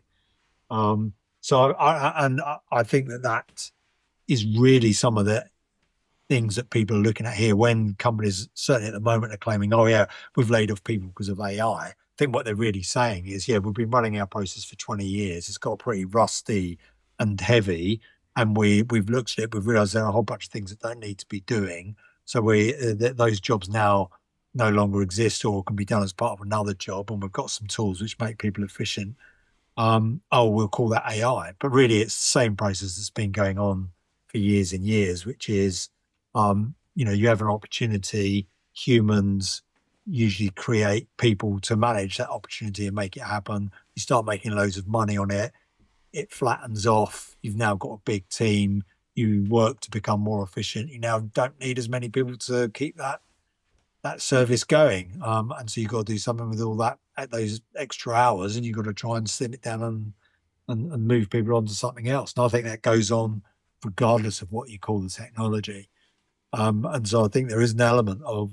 Um, so, I, I, and I think that that is really some of the things that people are looking at here when companies, certainly at the moment, are claiming, oh, yeah, we've laid off people because of A I. I think what they're really saying is, yeah, we've been running our process for twenty years. It's got pretty rusty and heavy. And we, we've looked at it, we've realized there are a whole bunch of things that don't need to be doing. So we uh, th- those jobs now no longer exist or can be done as part of another job. And we've got some tools which make people efficient. Um, oh, we'll call that A I. But really, it's the same process that's been going on for years and years, which is, um, you know, you have an opportunity, humans usually create people to manage that opportunity and make it happen. You start making loads of money on it. It flattens off. You've now got a big team. You work to become more efficient. You now don't need as many people to keep that that service going. Um, and so you've got to do something with all that at those extra hours, and you've got to try and slim it down and, and, and move people on to something else. And I think that goes on regardless of what you call the technology. Um, and so I think there is an element of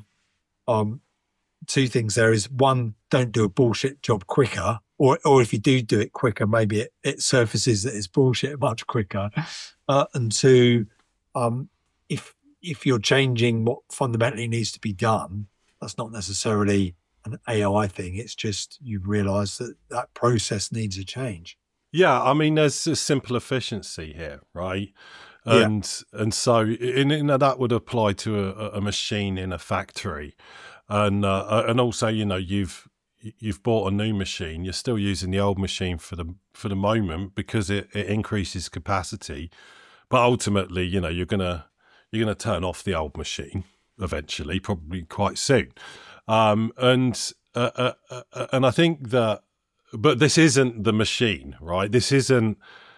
um, two things there is, one, don't do a bullshit job quicker, or or if you do do it quicker, maybe it, it surfaces that it's bullshit much quicker. Uh, and two, um, if if you're changing what fundamentally needs to be done, that's not necessarily an A I thing. It's just you realise that that process needs a change. Yeah, I mean, there's a simple efficiency here, right? And yeah. and so in, in, that would apply to a, a machine in a factory, and uh, and also, you know, you've you've bought a new machine. You're still using the old machine for the for the moment because it, it increases capacity, but ultimately, you know, you're gonna you're gonna turn off the old machine eventually, probably quite soon, um, and uh, uh, uh, and I think that, but this isn't the machine, right? This isn't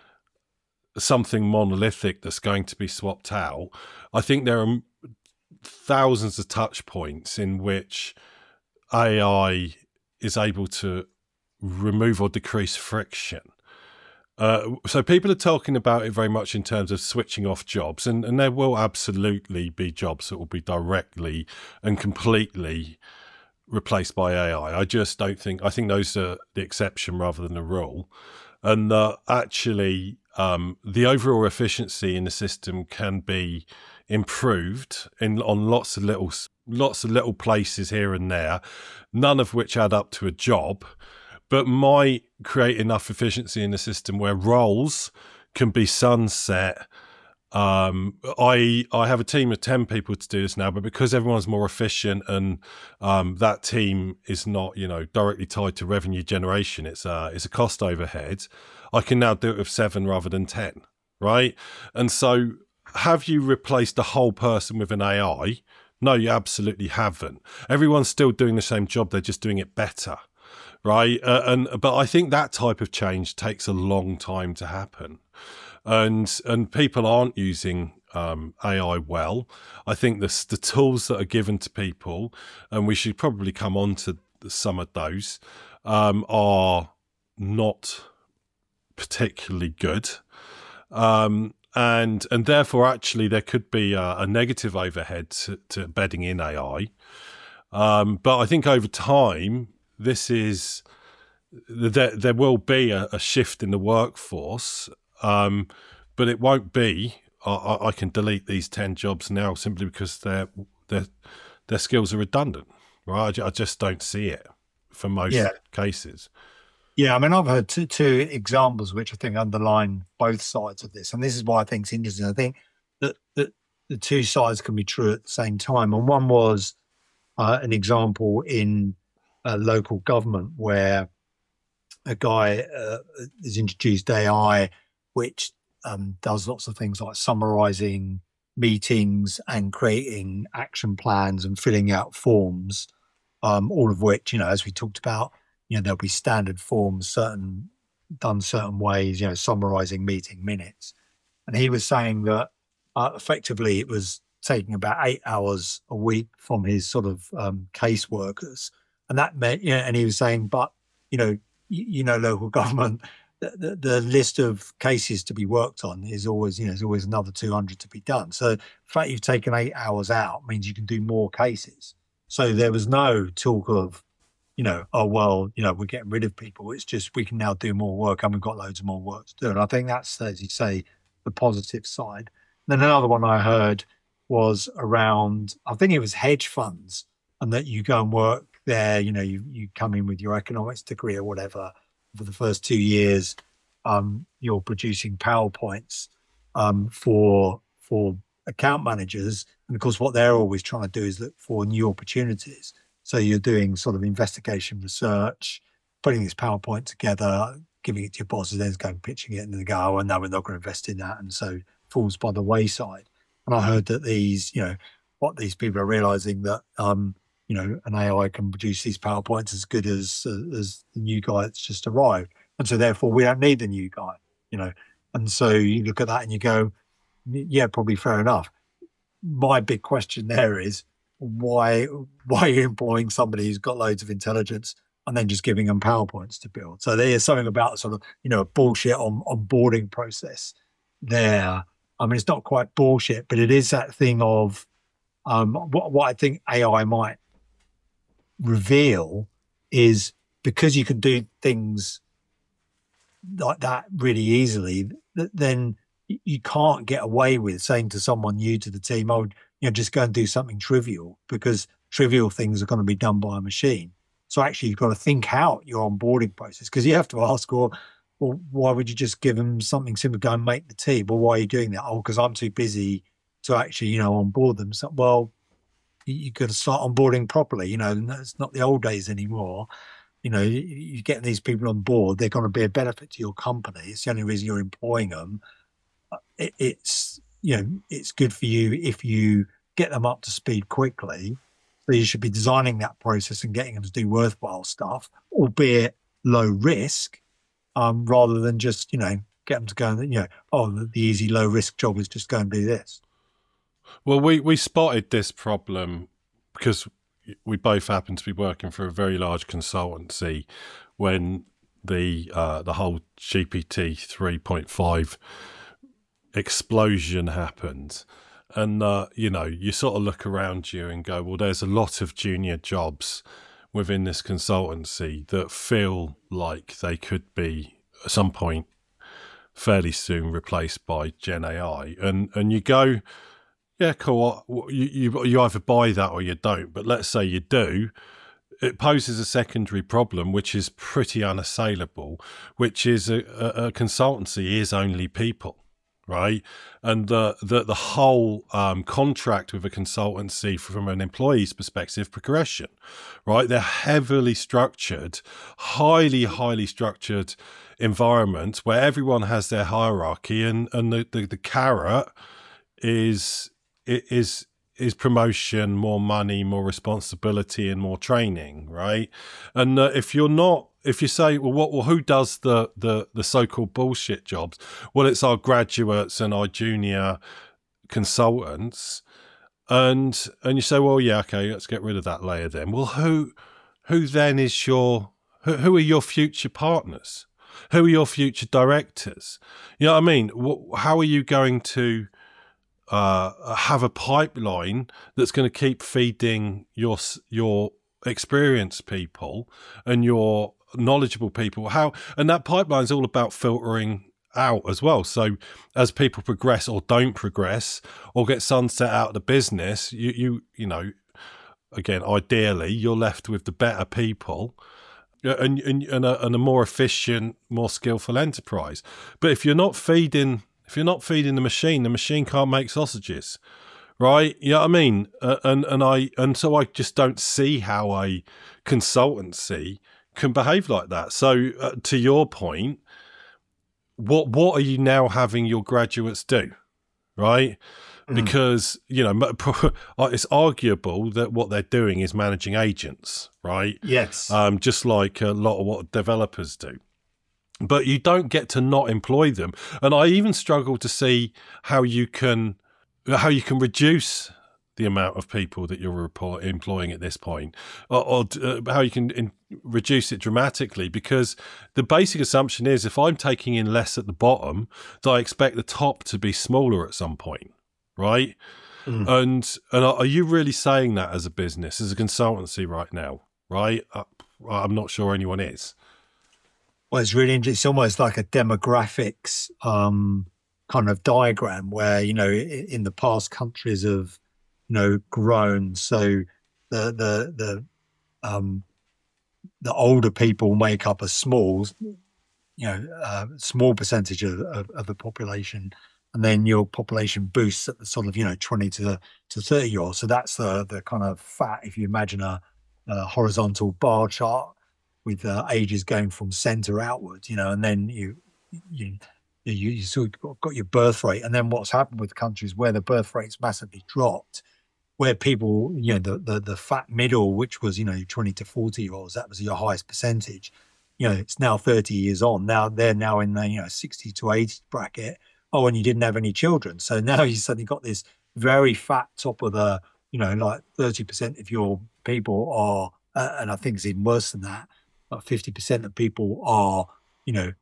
something monolithic that's going to be swapped out. I think there are thousands of touch points in which A I is able to remove or decrease friction. Uh, so people are talking about it very much in terms of switching off jobs, and, and there will absolutely be jobs that will be directly and completely replaced by A I. I just don't think, I think those are the exception rather than the rule. And uh, actually, um, the overall efficiency in the system can be improved in on lots of little, lots of little places here and there, none of which add up to a job, but might create enough efficiency in the system where roles can be sunset. Um, I I have a team of ten people to do this now, but because everyone's more efficient and um, that team is not, you know, directly tied to revenue generation, it's a it's a cost overhead. I can now do it with seven rather than ten, right? And so, have you replaced a whole person with an A I? No, you absolutely haven't. Everyone's still doing the same job; they're just doing it better, right? Uh, and but I think that type of change takes a long time to happen. And and people aren't using um, A I well. I think the the tools that are given to people, and we should probably come on to some of those, um, are not particularly good, um, and and therefore actually there could be a, a negative overhead to, to bedding in A I. Um, but I think over time, this is there. There will be a, a shift in the workforce. Um, but it won't be. I, I can delete these ten jobs now simply because their their their skills are redundant, right? I, I just don't see it for most Yeah. cases. Yeah, I mean, I've heard two, two examples which I think underline both sides of this, and this is why I think it's interesting. I think that, that the two sides can be true at the same time. And one was uh, an example in uh, local government where a guy uh, has introduced A I, which um, does lots of things like summarizing meetings and creating action plans and filling out forms, um, all of which, you know, as we talked about, you know, there'll be standard forms, certain done certain ways, you know, summarizing meeting minutes. And he was saying that uh, effectively it was taking about eight hours a week from his sort of um, case workers. And that meant, you know, and he was saying, but, you know, you, you know, local government, The, the list of cases to be worked on is always, you know, there's always another two hundred to be done. So the fact you've taken eight hours out means you can do more cases. So there was no talk of, you know, oh, well, you know, we're getting rid of people. It's just we can now do more work and we've got loads more work to do. And I think that's, as you say, the positive side. Then another one I heard was around, I think it was hedge funds, and that you go and work there, you know, you, you come in with your economics degree or whatever. For the first two years, um, you're producing PowerPoints um, for for account managers, and of course, what they're always trying to do is look for new opportunities. So you're doing sort of investigation research, putting this PowerPoint together, giving it to your bosses, then going pitching it, and they go, "Oh, no, we're not going to invest in that," and so it falls by the wayside. And I heard that these, you know, what these people are realizing that. Um, you know, an A I can produce these PowerPoints as good as uh, as the new guy that's just arrived. And so therefore we don't need the new guy, you know. And so you look at that and you go, yeah, probably fair enough. My big question there is why why are you employing somebody who's got loads of intelligence and then just giving them PowerPoints to build? So there's something about sort of, you know, bullshit on onboarding process there. I mean, it's not quite bullshit, but it is that thing of um, what, what I think A I might reveal is, because you can do things like that really easily, then you can't get away with saying to someone new to the team, oh, you know, just go and do something trivial, because trivial things are going to be done by a machine. So actually you've got to think out your onboarding process, because you have to ask, well, well, why would you just give them something simple, go and make the tea? Well, why are you doing that? Oh, because I'm too busy to actually, you know, onboard them. So, well, you've got to start onboarding properly. You know, it's not the old days anymore. You know, you get these people on board, they're going to be a benefit to your company. It's the only reason you're employing them. It, it's, you know, it's good for you if you get them up to speed quickly. So you should be designing that process and getting them to do worthwhile stuff, albeit low risk, um, rather than just, you know, get them to go and, you know, oh, the, the easy low risk job is just go and do this. Well, we, we spotted this problem because we both happen to be working for a very large consultancy when the uh, the whole G P T three point five explosion happened. And, uh, you know, you sort of look around you and go, well, there's a lot of junior jobs within this consultancy that feel like they could be at some point fairly soon replaced by Gen A I. And, and you go, yeah, cool. You, you, you either buy that or you don't. But let's say you do. it poses a secondary problem, which is pretty unassailable, which is a, a, a consultancy is only people. Right, and the the the whole um, contract with a consultancy from an employee's perspective, progression, right? They're heavily structured, highly highly structured environment where everyone has their hierarchy, and and the the, the carrot is is is promotion, more money, more responsibility, and more training, right? And uh, if you're not If you say, well, what, well, who does the, the, the so-called bullshit jobs? Well, it's our graduates and our junior consultants. And, and you say, well, yeah, okay, let's get rid of that layer then. Well, who, who then is your, who, who are your future partners? Who are your future directors? You know what I mean? How are you going to uh, have a pipeline that's going to keep feeding your, your experienced people and your knowledgeable people? How, and that pipeline is all about filtering out as well. So as people progress or don't progress or get sunset out of the business, you you you know, again, ideally you're left with the better people and and, and, a, and a more efficient, more skillful enterprise. But if you're not feeding if you're not feeding the machine, the machine can't make sausages, right? You know what I mean? Uh, and and I and so I just don't see how a consultancy can behave like that. So uh, to your point, what what are you now having your graduates do, right? Mm. Because, you know, it's arguable that what they're doing is managing agents, right? Yes. Um, just like a lot of what developers do. But you don't get to not employ them. And I even struggle to see how you can how you can reduce the amount of people that you're report, employing at this point, or, or uh, how you can in, reduce it dramatically, because the basic assumption is if I'm taking in less at the bottom, that I expect the top to be smaller at some point, right? Mm. And and are you really saying that as a business, as a consultancy right now, right? Uh, I'm not sure anyone is. Well, it's really interesting. It's almost like a demographics um, kind of diagram where, you know, in the past countries have, you know, grown. So the the the um, the older people make up a small, you know, uh, small percentage of, of, of the population, and then your population boosts at the sort of, you know, twenty to to thirty year old. So that's the the kind of fat. If you imagine a, a horizontal bar chart with uh, ages going from center outwards, you know, and then you you. You, you sort of got your birth rate, and then what's happened with countries where the birth rate's massively dropped, where people, you know, the, the the fat middle, which was, you know, twenty to forty year olds, that was your highest percentage. You know, it's now thirty years on. Now they're now in the, you know, sixty to eighty bracket. Oh, and you didn't have any children. So now you suddenly got this very fat top of the, you know, like thirty percent of your people are, uh, and I think it's even worse than that, like fifty percent of people are, you know,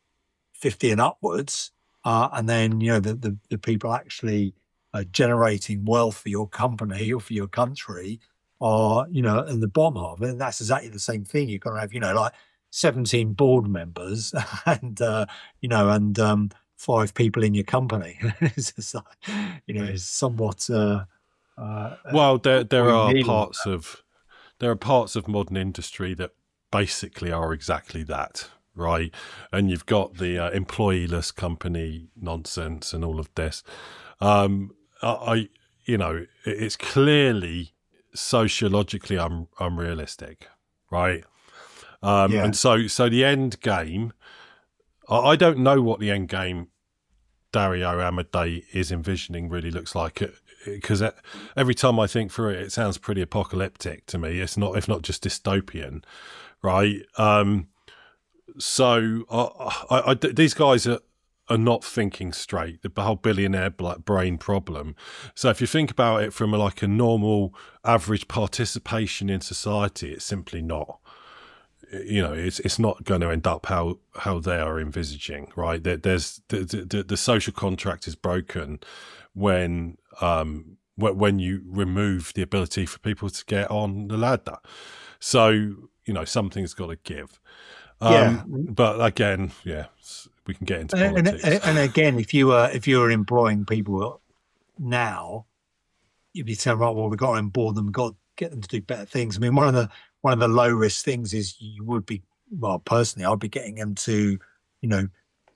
fifty and upwards. Uh, and then, you know, the, the, the people actually Uh, generating wealth for your company or for your country are, you know, in the bottom half. And that's exactly the same thing. You're going to have, you know, like seventeen board members and, uh, you know, and um, five people in your company. It's just like, you know, it's somewhat. Uh, uh, well, there there are parts of there are parts of modern industry that basically are exactly that. Right. And you've got the uh, employee-less company nonsense and all of this. Um, I, you know, it's clearly sociologically un, unrealistic, right? Um, yeah. And so, so the end game, I, I don't know what the end game Dario Amodei is envisioning really looks like, because every time I think through it, it sounds pretty apocalyptic to me. It's not, if not just dystopian, right? Um, so I, I, I, these guys are, are not thinking straight, the whole billionaire brain problem. So if you think about it from a, like a normal average participation in society, it's simply not, you know, it's it's not going to end up how, how they are envisaging, right? There, there's the, the, the social contract is broken when, um, when you remove the ability for people to get on the ladder. So, you know, something's got to give. Um, yeah. But again, yeah, we can get into politics. And, and, and again, if you were if you were employing people now, you'd be saying, right, well, we've got to onboard them, we've got to get them to do better things. I mean, one of the one of the low risk things is you would be, well, personally, I'd be getting them to, you know,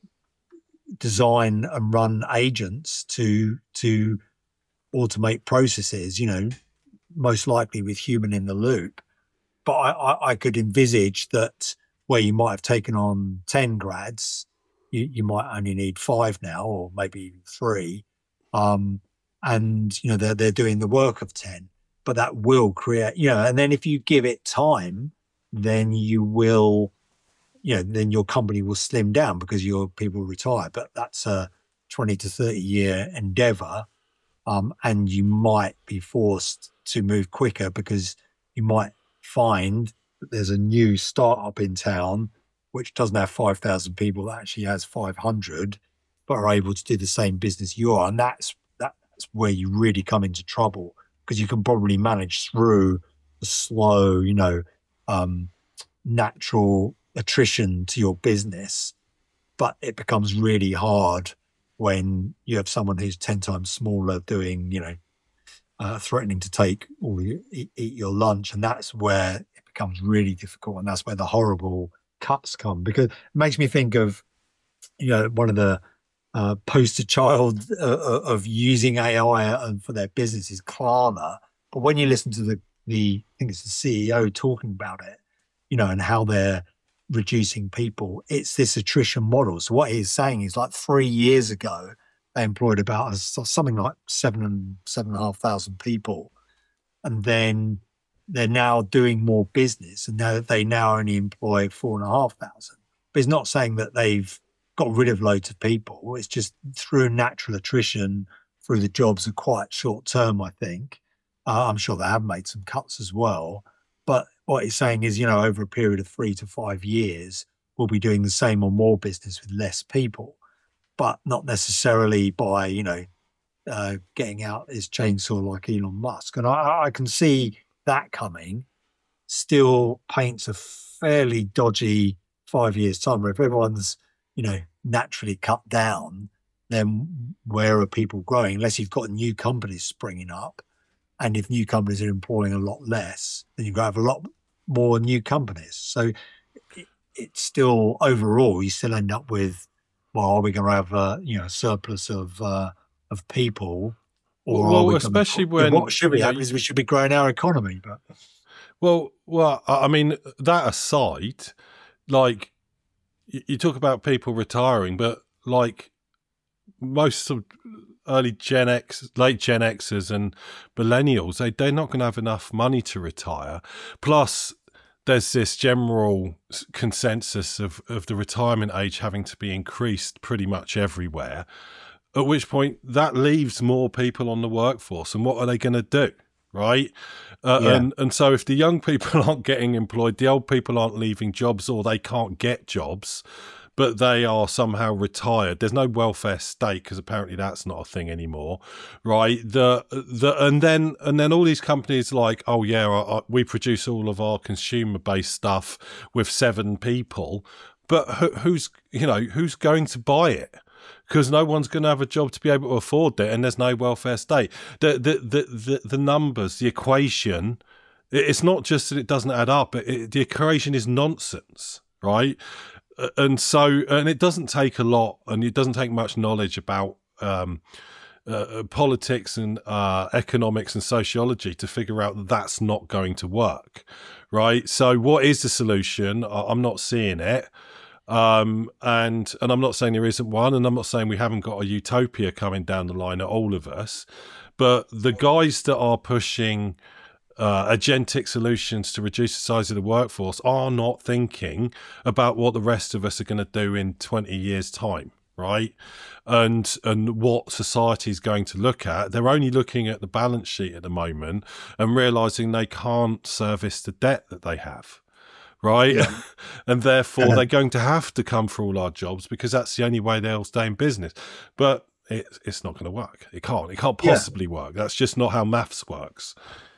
design and run agents to to automate processes, you know, most likely with human in the loop. But I, I, I could envisage that where you might have taken on ten grads, you, you might only need five now, or maybe even three. Um, and, you know, they're, they're doing the work of ten, but that will create, you know, and then if you give it time, then you will, you know, then your company will slim down because your people retire. But that's a twenty to thirty year endeavor. Um, and you might be forced to move quicker because you might find that there's a new startup in town which doesn't have five thousand people, that actually has five hundred, but are able to do the same business you are. And that's, that's where you really come into trouble, because you can probably manage through the slow, you know, um, natural attrition to your business, but it becomes really hard when you have someone who's ten times smaller doing, you know, uh, threatening to take all your, eat, eat your lunch. And that's where it becomes really difficult. And that's where the horrible cuts come, because it makes me think of, you know, one of the uh, poster child uh, of using A I for their business is Klarna. But when you listen to the, the, I think it's the C E O talking about it, you know, and how they're reducing people, it's this attrition model. So what he's saying is, like, three years ago, they employed about something like seven and seven and a half thousand people. And then they're now doing more business, and now they now only employ four and a half thousand. But he's not saying that they've got rid of loads of people. It's just through natural attrition, through the jobs are quite short term, I think. Uh, I'm sure they have made some cuts as well. But what he's saying is, you know, over a period of three to five years, we'll be doing the same or more business with less people, but not necessarily by, you know, uh, getting out his chainsaw like Elon Musk. And I, I can see that coming. Still paints a fairly dodgy five years time, where if everyone's, you know, naturally cut down, then where are people growing? Unless you've got new companies springing up. And if new companies are employing a lot less, then you've got to have a lot more new companies. So it, it's still, overall, you still end up with, well, are we going to have a, you know, surplus of uh, of people? Or well, are we especially gonna, when, what should be you know, happening is we should be growing our economy. But well, well, I mean, that aside, like, you, you talk about people retiring, but like most of early Gen X, late Gen Xers and millennials, they, they're not going to have enough money to retire. Plus, there's this general consensus of, of the retirement age having to be increased pretty much everywhere, at which point that leaves more people on the workforce. And what are they going to do? Right. Uh, Yeah. and, and so if the young people aren't getting employed, the old people aren't leaving jobs, or they can't get jobs, but they are somehow retired. There's no welfare state, because apparently that's not a thing anymore, right? The the and then and then all these companies like, oh yeah, I, I, we produce all of our consumer-based stuff with seven people, but who, who's you know who's going to buy it? Because no one's going to have a job to be able to afford it, and there's no welfare state. The the the the, the numbers, the equation, it's not just that it doesn't add up. It, it, the equation is nonsense, right? And so, and it doesn't take a lot, and it doesn't take much knowledge about um, uh, politics and uh, economics and sociology to figure out that that's not going to work, right? So what is the solution? I'm not seeing it. Um, and, and I'm not saying there isn't one, and I'm not saying we haven't got a utopia coming down the line at all of us, but the guys that are pushing Uh, agentic solutions to reduce the size of the workforce are not thinking about what the rest of us are going to do in twenty years time, right? And and what society is going to look at. They're only looking at the balance sheet at the moment and realizing they can't service the debt that they have, right? Yeah. And therefore Yeah. they're going to have to come for all our jobs, because that's the only way they'll stay in business. But it, it's not going to work. It can't. It can't possibly yeah. work. That's just not how maths works.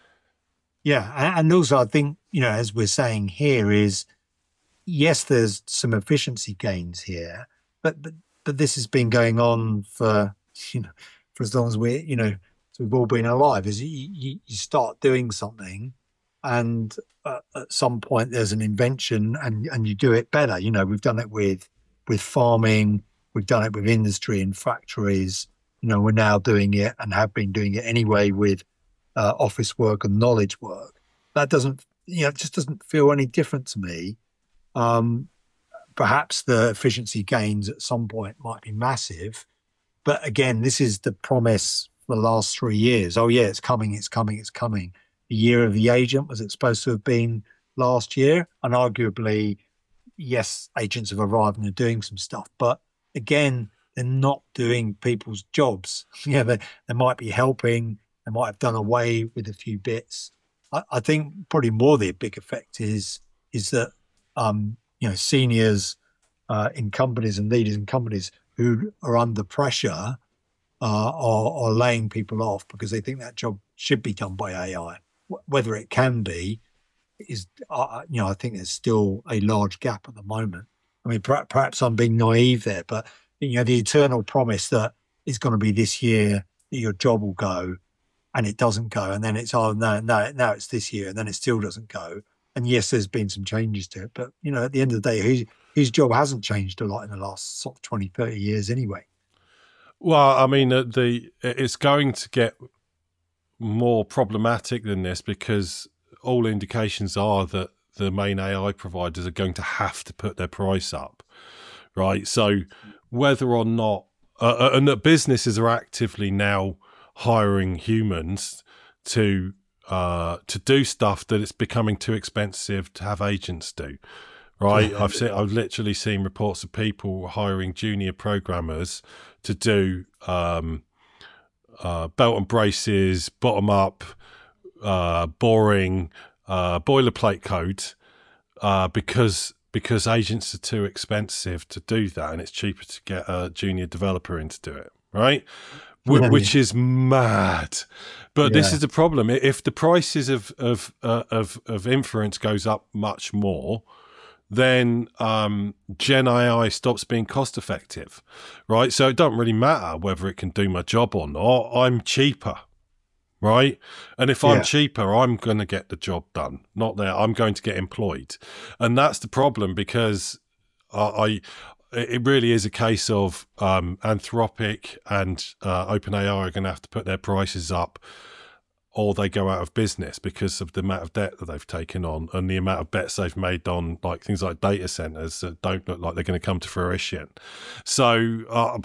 Yeah, and also I think, you know, as we're saying here is, yes, there's some efficiency gains here, but but but this has been going on for, you know, for as long as we, you know, we've all been alive. Is you, you, you start doing something, and uh, at some point there's an invention, and and you do it better. You know, we've done it with with farming, we've done it with industry and factories. You know, we're now doing it and have been doing it anyway with uh, office work and knowledge work. That doesn't, you know, it just doesn't feel any different to me. Um, perhaps the efficiency gains at some point might be massive, but again, this is the promise for the last three years. Oh yeah, it's coming, it's coming, it's coming. The year of the agent, was it supposed to have been last year? And arguably, yes, agents have arrived and are doing some stuff, but again, they're not doing people's jobs. Yeah, they, they might be helping, they might have done away with a few bits. I, I think probably more the big effect is is that um, you know, seniors uh, in companies and leaders in companies who are under pressure uh, are, are laying people off because they think that job should be done by A I. Whether it can be is, uh, you know, I think there's still a large gap at the moment. I mean, perhaps, perhaps I'm being naive there, but you know, the eternal promise that it's going to be this year that your job will go, and it doesn't go, and then it's oh no, no, now it's this year, and then it still doesn't go. And yes, there's been some changes to it, but you know, at the end of the day, whose his job hasn't changed a lot in the last sort of twenty, thirty years anyway. Well, I mean, uh, the it's going to get more problematic than this because all indications are that the main A I providers are going to have to put their price up, right? So whether or not, uh, and that businesses are actively now hiring humans to uh, to do stuff that it's becoming too expensive to have agents do, right? I've seen, I've literally seen reports of people hiring junior programmers to do um, uh, belt and braces, bottom up, uh, boring, uh, boilerplate code, uh, because because agents are too expensive to do that, and it's cheaper to get a junior developer in to do it, right? Yeah, which yeah. is mad. But yeah. this is the problem. If the prices of of uh, of of inference goes up much more, then um, Gen A I stops being cost effective, right? So it doesn't really matter whether it can do my job or not. I'm cheaper, right? And if I'm yeah. cheaper, I'm going to get the job done. Not that I'm going to get employed, and that's the problem because I. I it really is a case of um, Anthropic and uh, OpenAI are going to have to put their prices up, or they go out of business because of the amount of debt that they've taken on and the amount of bets they've made on like things like data centers that don't look like they're going to come to fruition. So, uh,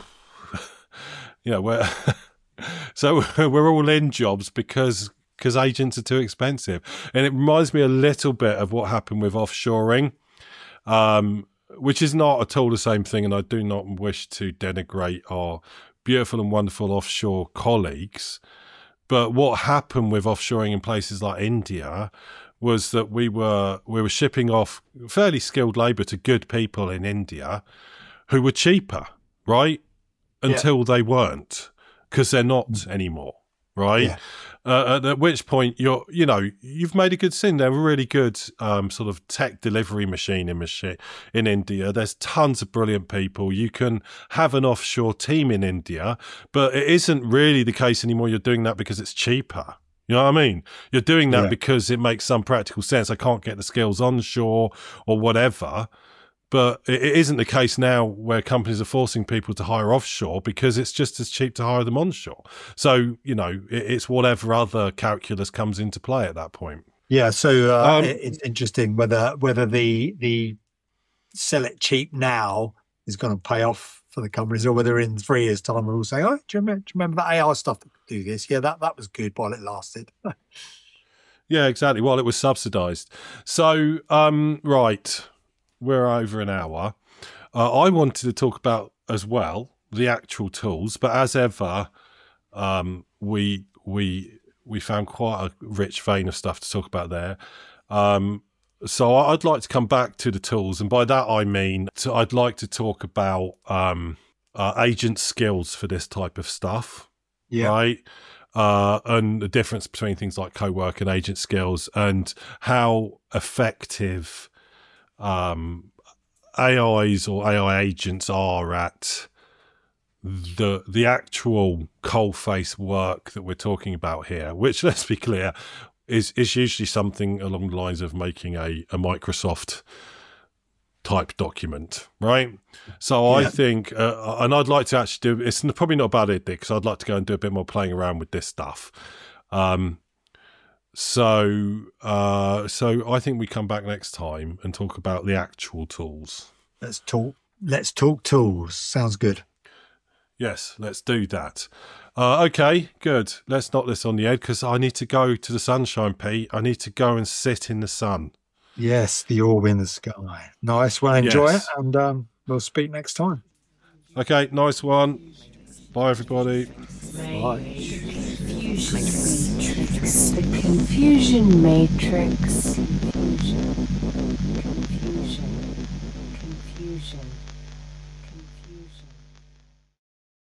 you know, we're so we're all in jobs because because agents are too expensive, and it reminds me a little bit of what happened with offshoring. Um, which is not at all the same thing, and I do not wish to denigrate our beautiful and wonderful offshore colleagues. But what happened with offshoring in places like India was that we were we were shipping off fairly skilled labour to good people in India who were cheaper, right? Until yeah. they weren't, because they're not anymore, right? Yeah. Uh, at which point you're, you know, you've made a good sin. They're a really good um, sort of tech delivery machine in machine in India. There's tons of brilliant people. You can have an offshore team in India, but it isn't really the case anymore. You're doing that because it's cheaper. You know what I mean? You're doing that yeah. because it makes some practical sense. I can't get the skills onshore or whatever. But it isn't the case now where companies are forcing people to hire offshore because it's just as cheap to hire them onshore. So, you know, it's whatever other calculus comes into play at that point. Yeah, so uh, um, it's interesting whether whether the the sell it cheap now is going to pay off for the companies, or whether in three years' time we're all saying, oh, do you remember, do you remember that A I stuff that could do this? Yeah, that, that was good while it lasted. Yeah, exactly, while it was subsidised. So, um, right... we're over an hour. Uh, I wanted to talk about as well the actual tools, but as ever, um, we we we found quite a rich vein of stuff to talk about there. Um, so I'd like to come back to the tools, and by that I mean to, I'd like to talk about um, uh, agent skills for this type of stuff, yeah. right? Uh, and the difference between things like co-work and agent skills, and how effective Um, A Is or A I agents are at the the actual coalface work that we're talking about here, which, let's be clear, is is usually something along the lines of making a, a Microsoft type document, right? So I Yeah. think, uh, and I'd like to actually do, it's probably not a bad idea because I'd like to go and do a bit more playing around with this stuff. Um, so, uh, so I think we come back next time and talk about the actual tools. Let's talk. Let's talk tools. Sounds good. Yes, let's do that. Uh, okay, good. Let's knock this on the head because I need to go to the sunshine, Pete. I need to go and sit in the sun. Yes, the orb in the sky. Nice. Well, enjoy Yes. it, and um, we'll speak next time. Okay, nice one. Bye, everybody. Confusion matrix. The confusion matrix.